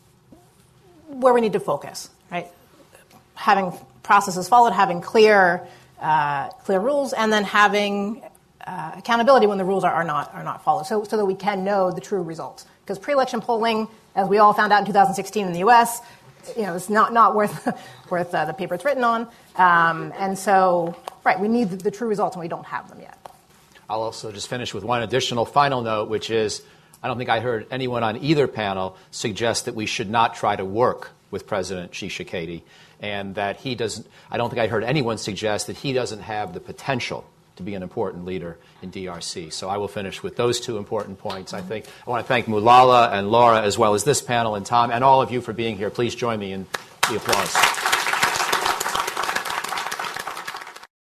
where we need to focus, right? Having processes followed, having clear rules, and then having accountability when the rules are not followed, so that we can know the true results. Because pre-election polling, as we all found out in 2016 in the U.S., it's not worth the paper it's written on. And so, right, we need the true results, and we don't have them yet. I'll also just finish with one additional final note, which is I don't think I heard anyone on either panel suggest that we should not try to work with President Tshisekedi, and that he doesn't. I don't think I heard anyone suggest that he doesn't have the potential to be an important leader in DRC. So I will finish with those two important points. I want to thank Mulala and Laura, as well as this panel, and Tom, and all of you for being here. Please join me in the applause.